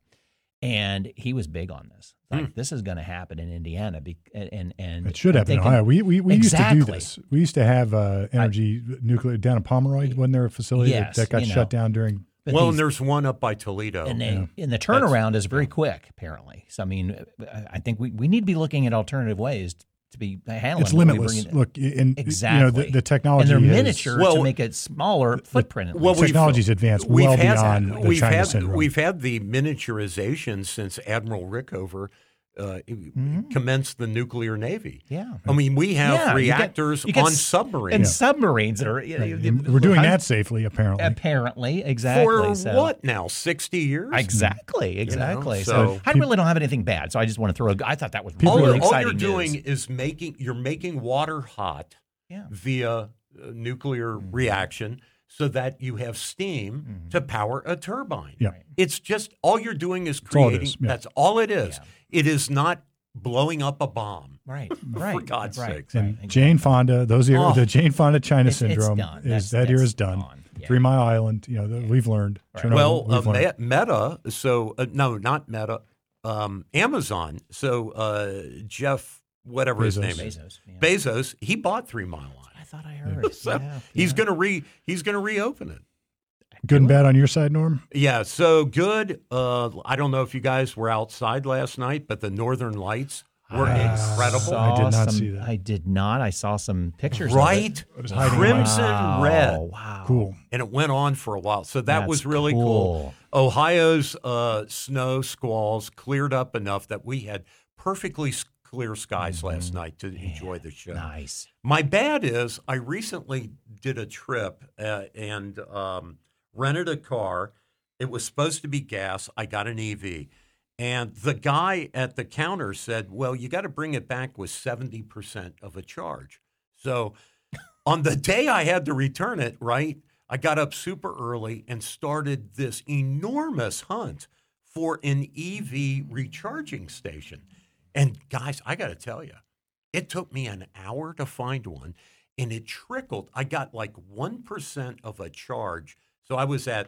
And he was big on this. Like, Hmm. this is going to happen in Indiana. Be, and, and It should I'm happen in thinking- Ohio. We we, we used to do Exactly. this. We used to have uh, energy nuclear down in Pomeroy. Wasn't there a facility Yes, that, that got you know. shut down during? but Well, these- and there's one up by Toledo. and, they, Yeah. and the turnaround is very quick, apparently. So, I mean, I- I think we, we need to be looking at alternative ways to be handling It's what we limitless. bring in. Look, in Exactly. you know the, the technology and they're is, miniature Well, to make a smaller footprint. At well, least. we've- Technology's advanced We've well had, beyond the we've China had, syndrome. We've had the miniaturization since Admiral Rickover uh, Mm-hmm. commenced the nuclear navy. yeah. I mean, we have Yeah, you get- reactors you get on s- submarines. And submarines that are. you know, Right. you- And we're doing hun- that safely, apparently. Apparently, exactly. For so. what now? Sixty years? Exactly, exactly. so- so, I really don't have anything bad. So I just want to throw. A, I thought that was all, really you're- all exciting. you're doing news. is making you're making water hot Yeah. via uh, nuclear Mm-hmm. reaction so that you have steam to power a turbine. Yeah. Right. It's just all you're doing is all it creating. is, yeah. That's all it is. Yeah. It is not blowing up a bomb. Right, right. God's right, sakes. right, and exactly. Jane Fonda, those era, Oh. the Jane Fonda China It's- it's syndrome done. is That's- that era that's is done. gone. Yeah. Three Mile Island, you know, the, we've learned. Chernobyl, Well, uh, we've learned. Me- Meta. So uh, no, not Meta. Um, Amazon. So uh, Jeff, whatever his Bezos. name is, Bezos. Yeah. Bezos. He bought Three Mile Island. I thought I heard. So yeah, he's yeah. gonna re he's gonna reopen it. Good and bad on your side, Norm? Yeah, so good. Uh, I don't know if you guys were outside last night, but the Northern Lights were I incredible. saw I did not some- see that. I did not. I saw some pictures. Right? It was hiding Crimson Wow, red. Wow. Cool. And it went on for a while. So that That's was really cool. cool. Ohio's uh, snow squalls cleared up enough that we had perfectly s- clear skies last night to enjoy the show. Nice. My bad is I recently did a trip uh, and um, rented a car. It was supposed to be gas. I got an E V. And the guy at the counter said, well, you got to bring it back with seventy percent of a charge. So on the day I had to return it, right, I got up super early and started this enormous hunt for an E V recharging station. And guys, I got to tell you, it took me an hour to find one, and it trickled. I got like one percent of a charge. So I was at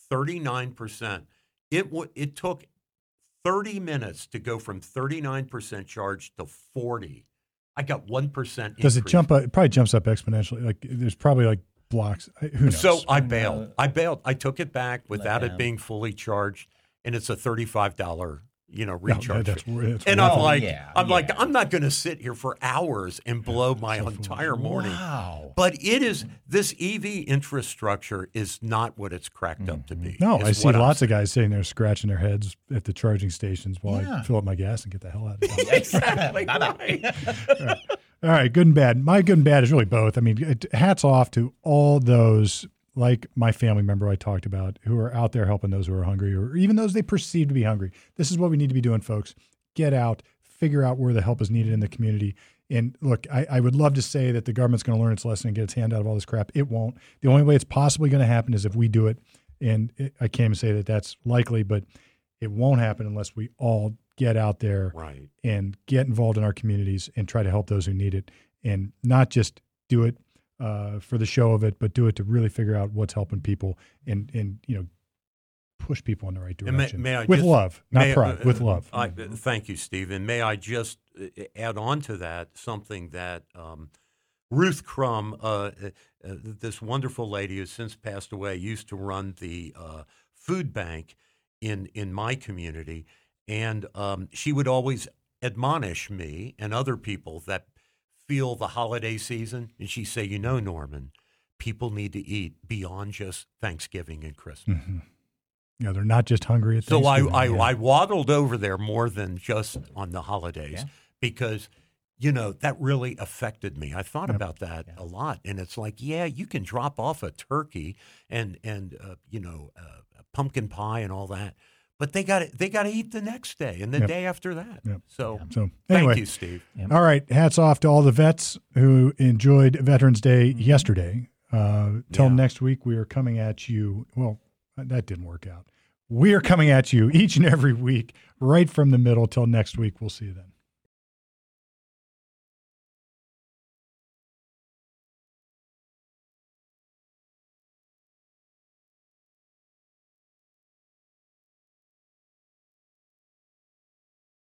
thirty-nine percent. It w- it took thirty minutes to go from thirty-nine percent charge to forty. I got one percent. Does it jump up? It probably jumps up exponentially. Like there's probably like blocks. Who knows? So I bailed. I bailed. I took it back without Let it him. being fully charged, and it's a thirty-five dollars, you know, No, recharge. that's, fee. that's and wild. I'm like, yeah, I'm like, yeah. I'm not going to sit here for hours and blow my so entire morning. Wow. But it is this E V infrastructure is not what it's cracked up to be. No, is I see what I'm lots of guys sitting there scratching their heads at the charging stations while Yeah. I fill up my gas and get the hell out of town. Exactly. Bye-bye. All right, good and bad. My good and bad is really both. I mean, it, hats off to all those, like my family member I talked about, who are out there helping those who are hungry, or even those they perceive to be hungry. This is what we need to be doing, folks. Get out, figure out where the help is needed in the community. And look, I, I would love to say that the government's going to learn its lesson and get its hand out of all this crap. It won't. The only way it's possibly going to happen is if we do it. And it, I can't even say that that's likely, but it won't happen unless we all get out there Right. and get involved in our communities and try to help those who need it, and not just do it uh, for the show of it, but do it to really figure out what's helping people and, and you know, push people in the right And may- direction may I with just- love, not may- pride, uh, with love. I, uh, thank you, Steve. And may I just uh, add on to that something that um, Ruth Crum, uh, uh, uh, this wonderful lady who's since passed away, used to run the uh, food bank in in my community, and um, she would always admonish me and other people that feel the holiday season, and she'd say, you know, Norman, people need to eat beyond just Thanksgiving and Christmas. Mhm. Yeah, they're not just hungry at So I, Thanksgiving. I, yeah. I waddled over there more than just on the holidays Yeah. because, you know, that really affected me. I thought Yep. about that a lot. And it's like, yeah, you can drop off a turkey and, and uh, you know, uh, pumpkin pie and all that. But they got they got to eat the next day and the Yep. day after that. Yep. So So thank anyway, you, Steve. all right. Hats off to all the vets who enjoyed Veterans Day Mm-hmm. yesterday. Uh, till Yeah. next week, we are coming at you. Well, that didn't work out. We are coming at you each and every week, right from the middle. Till next week, we'll see you then.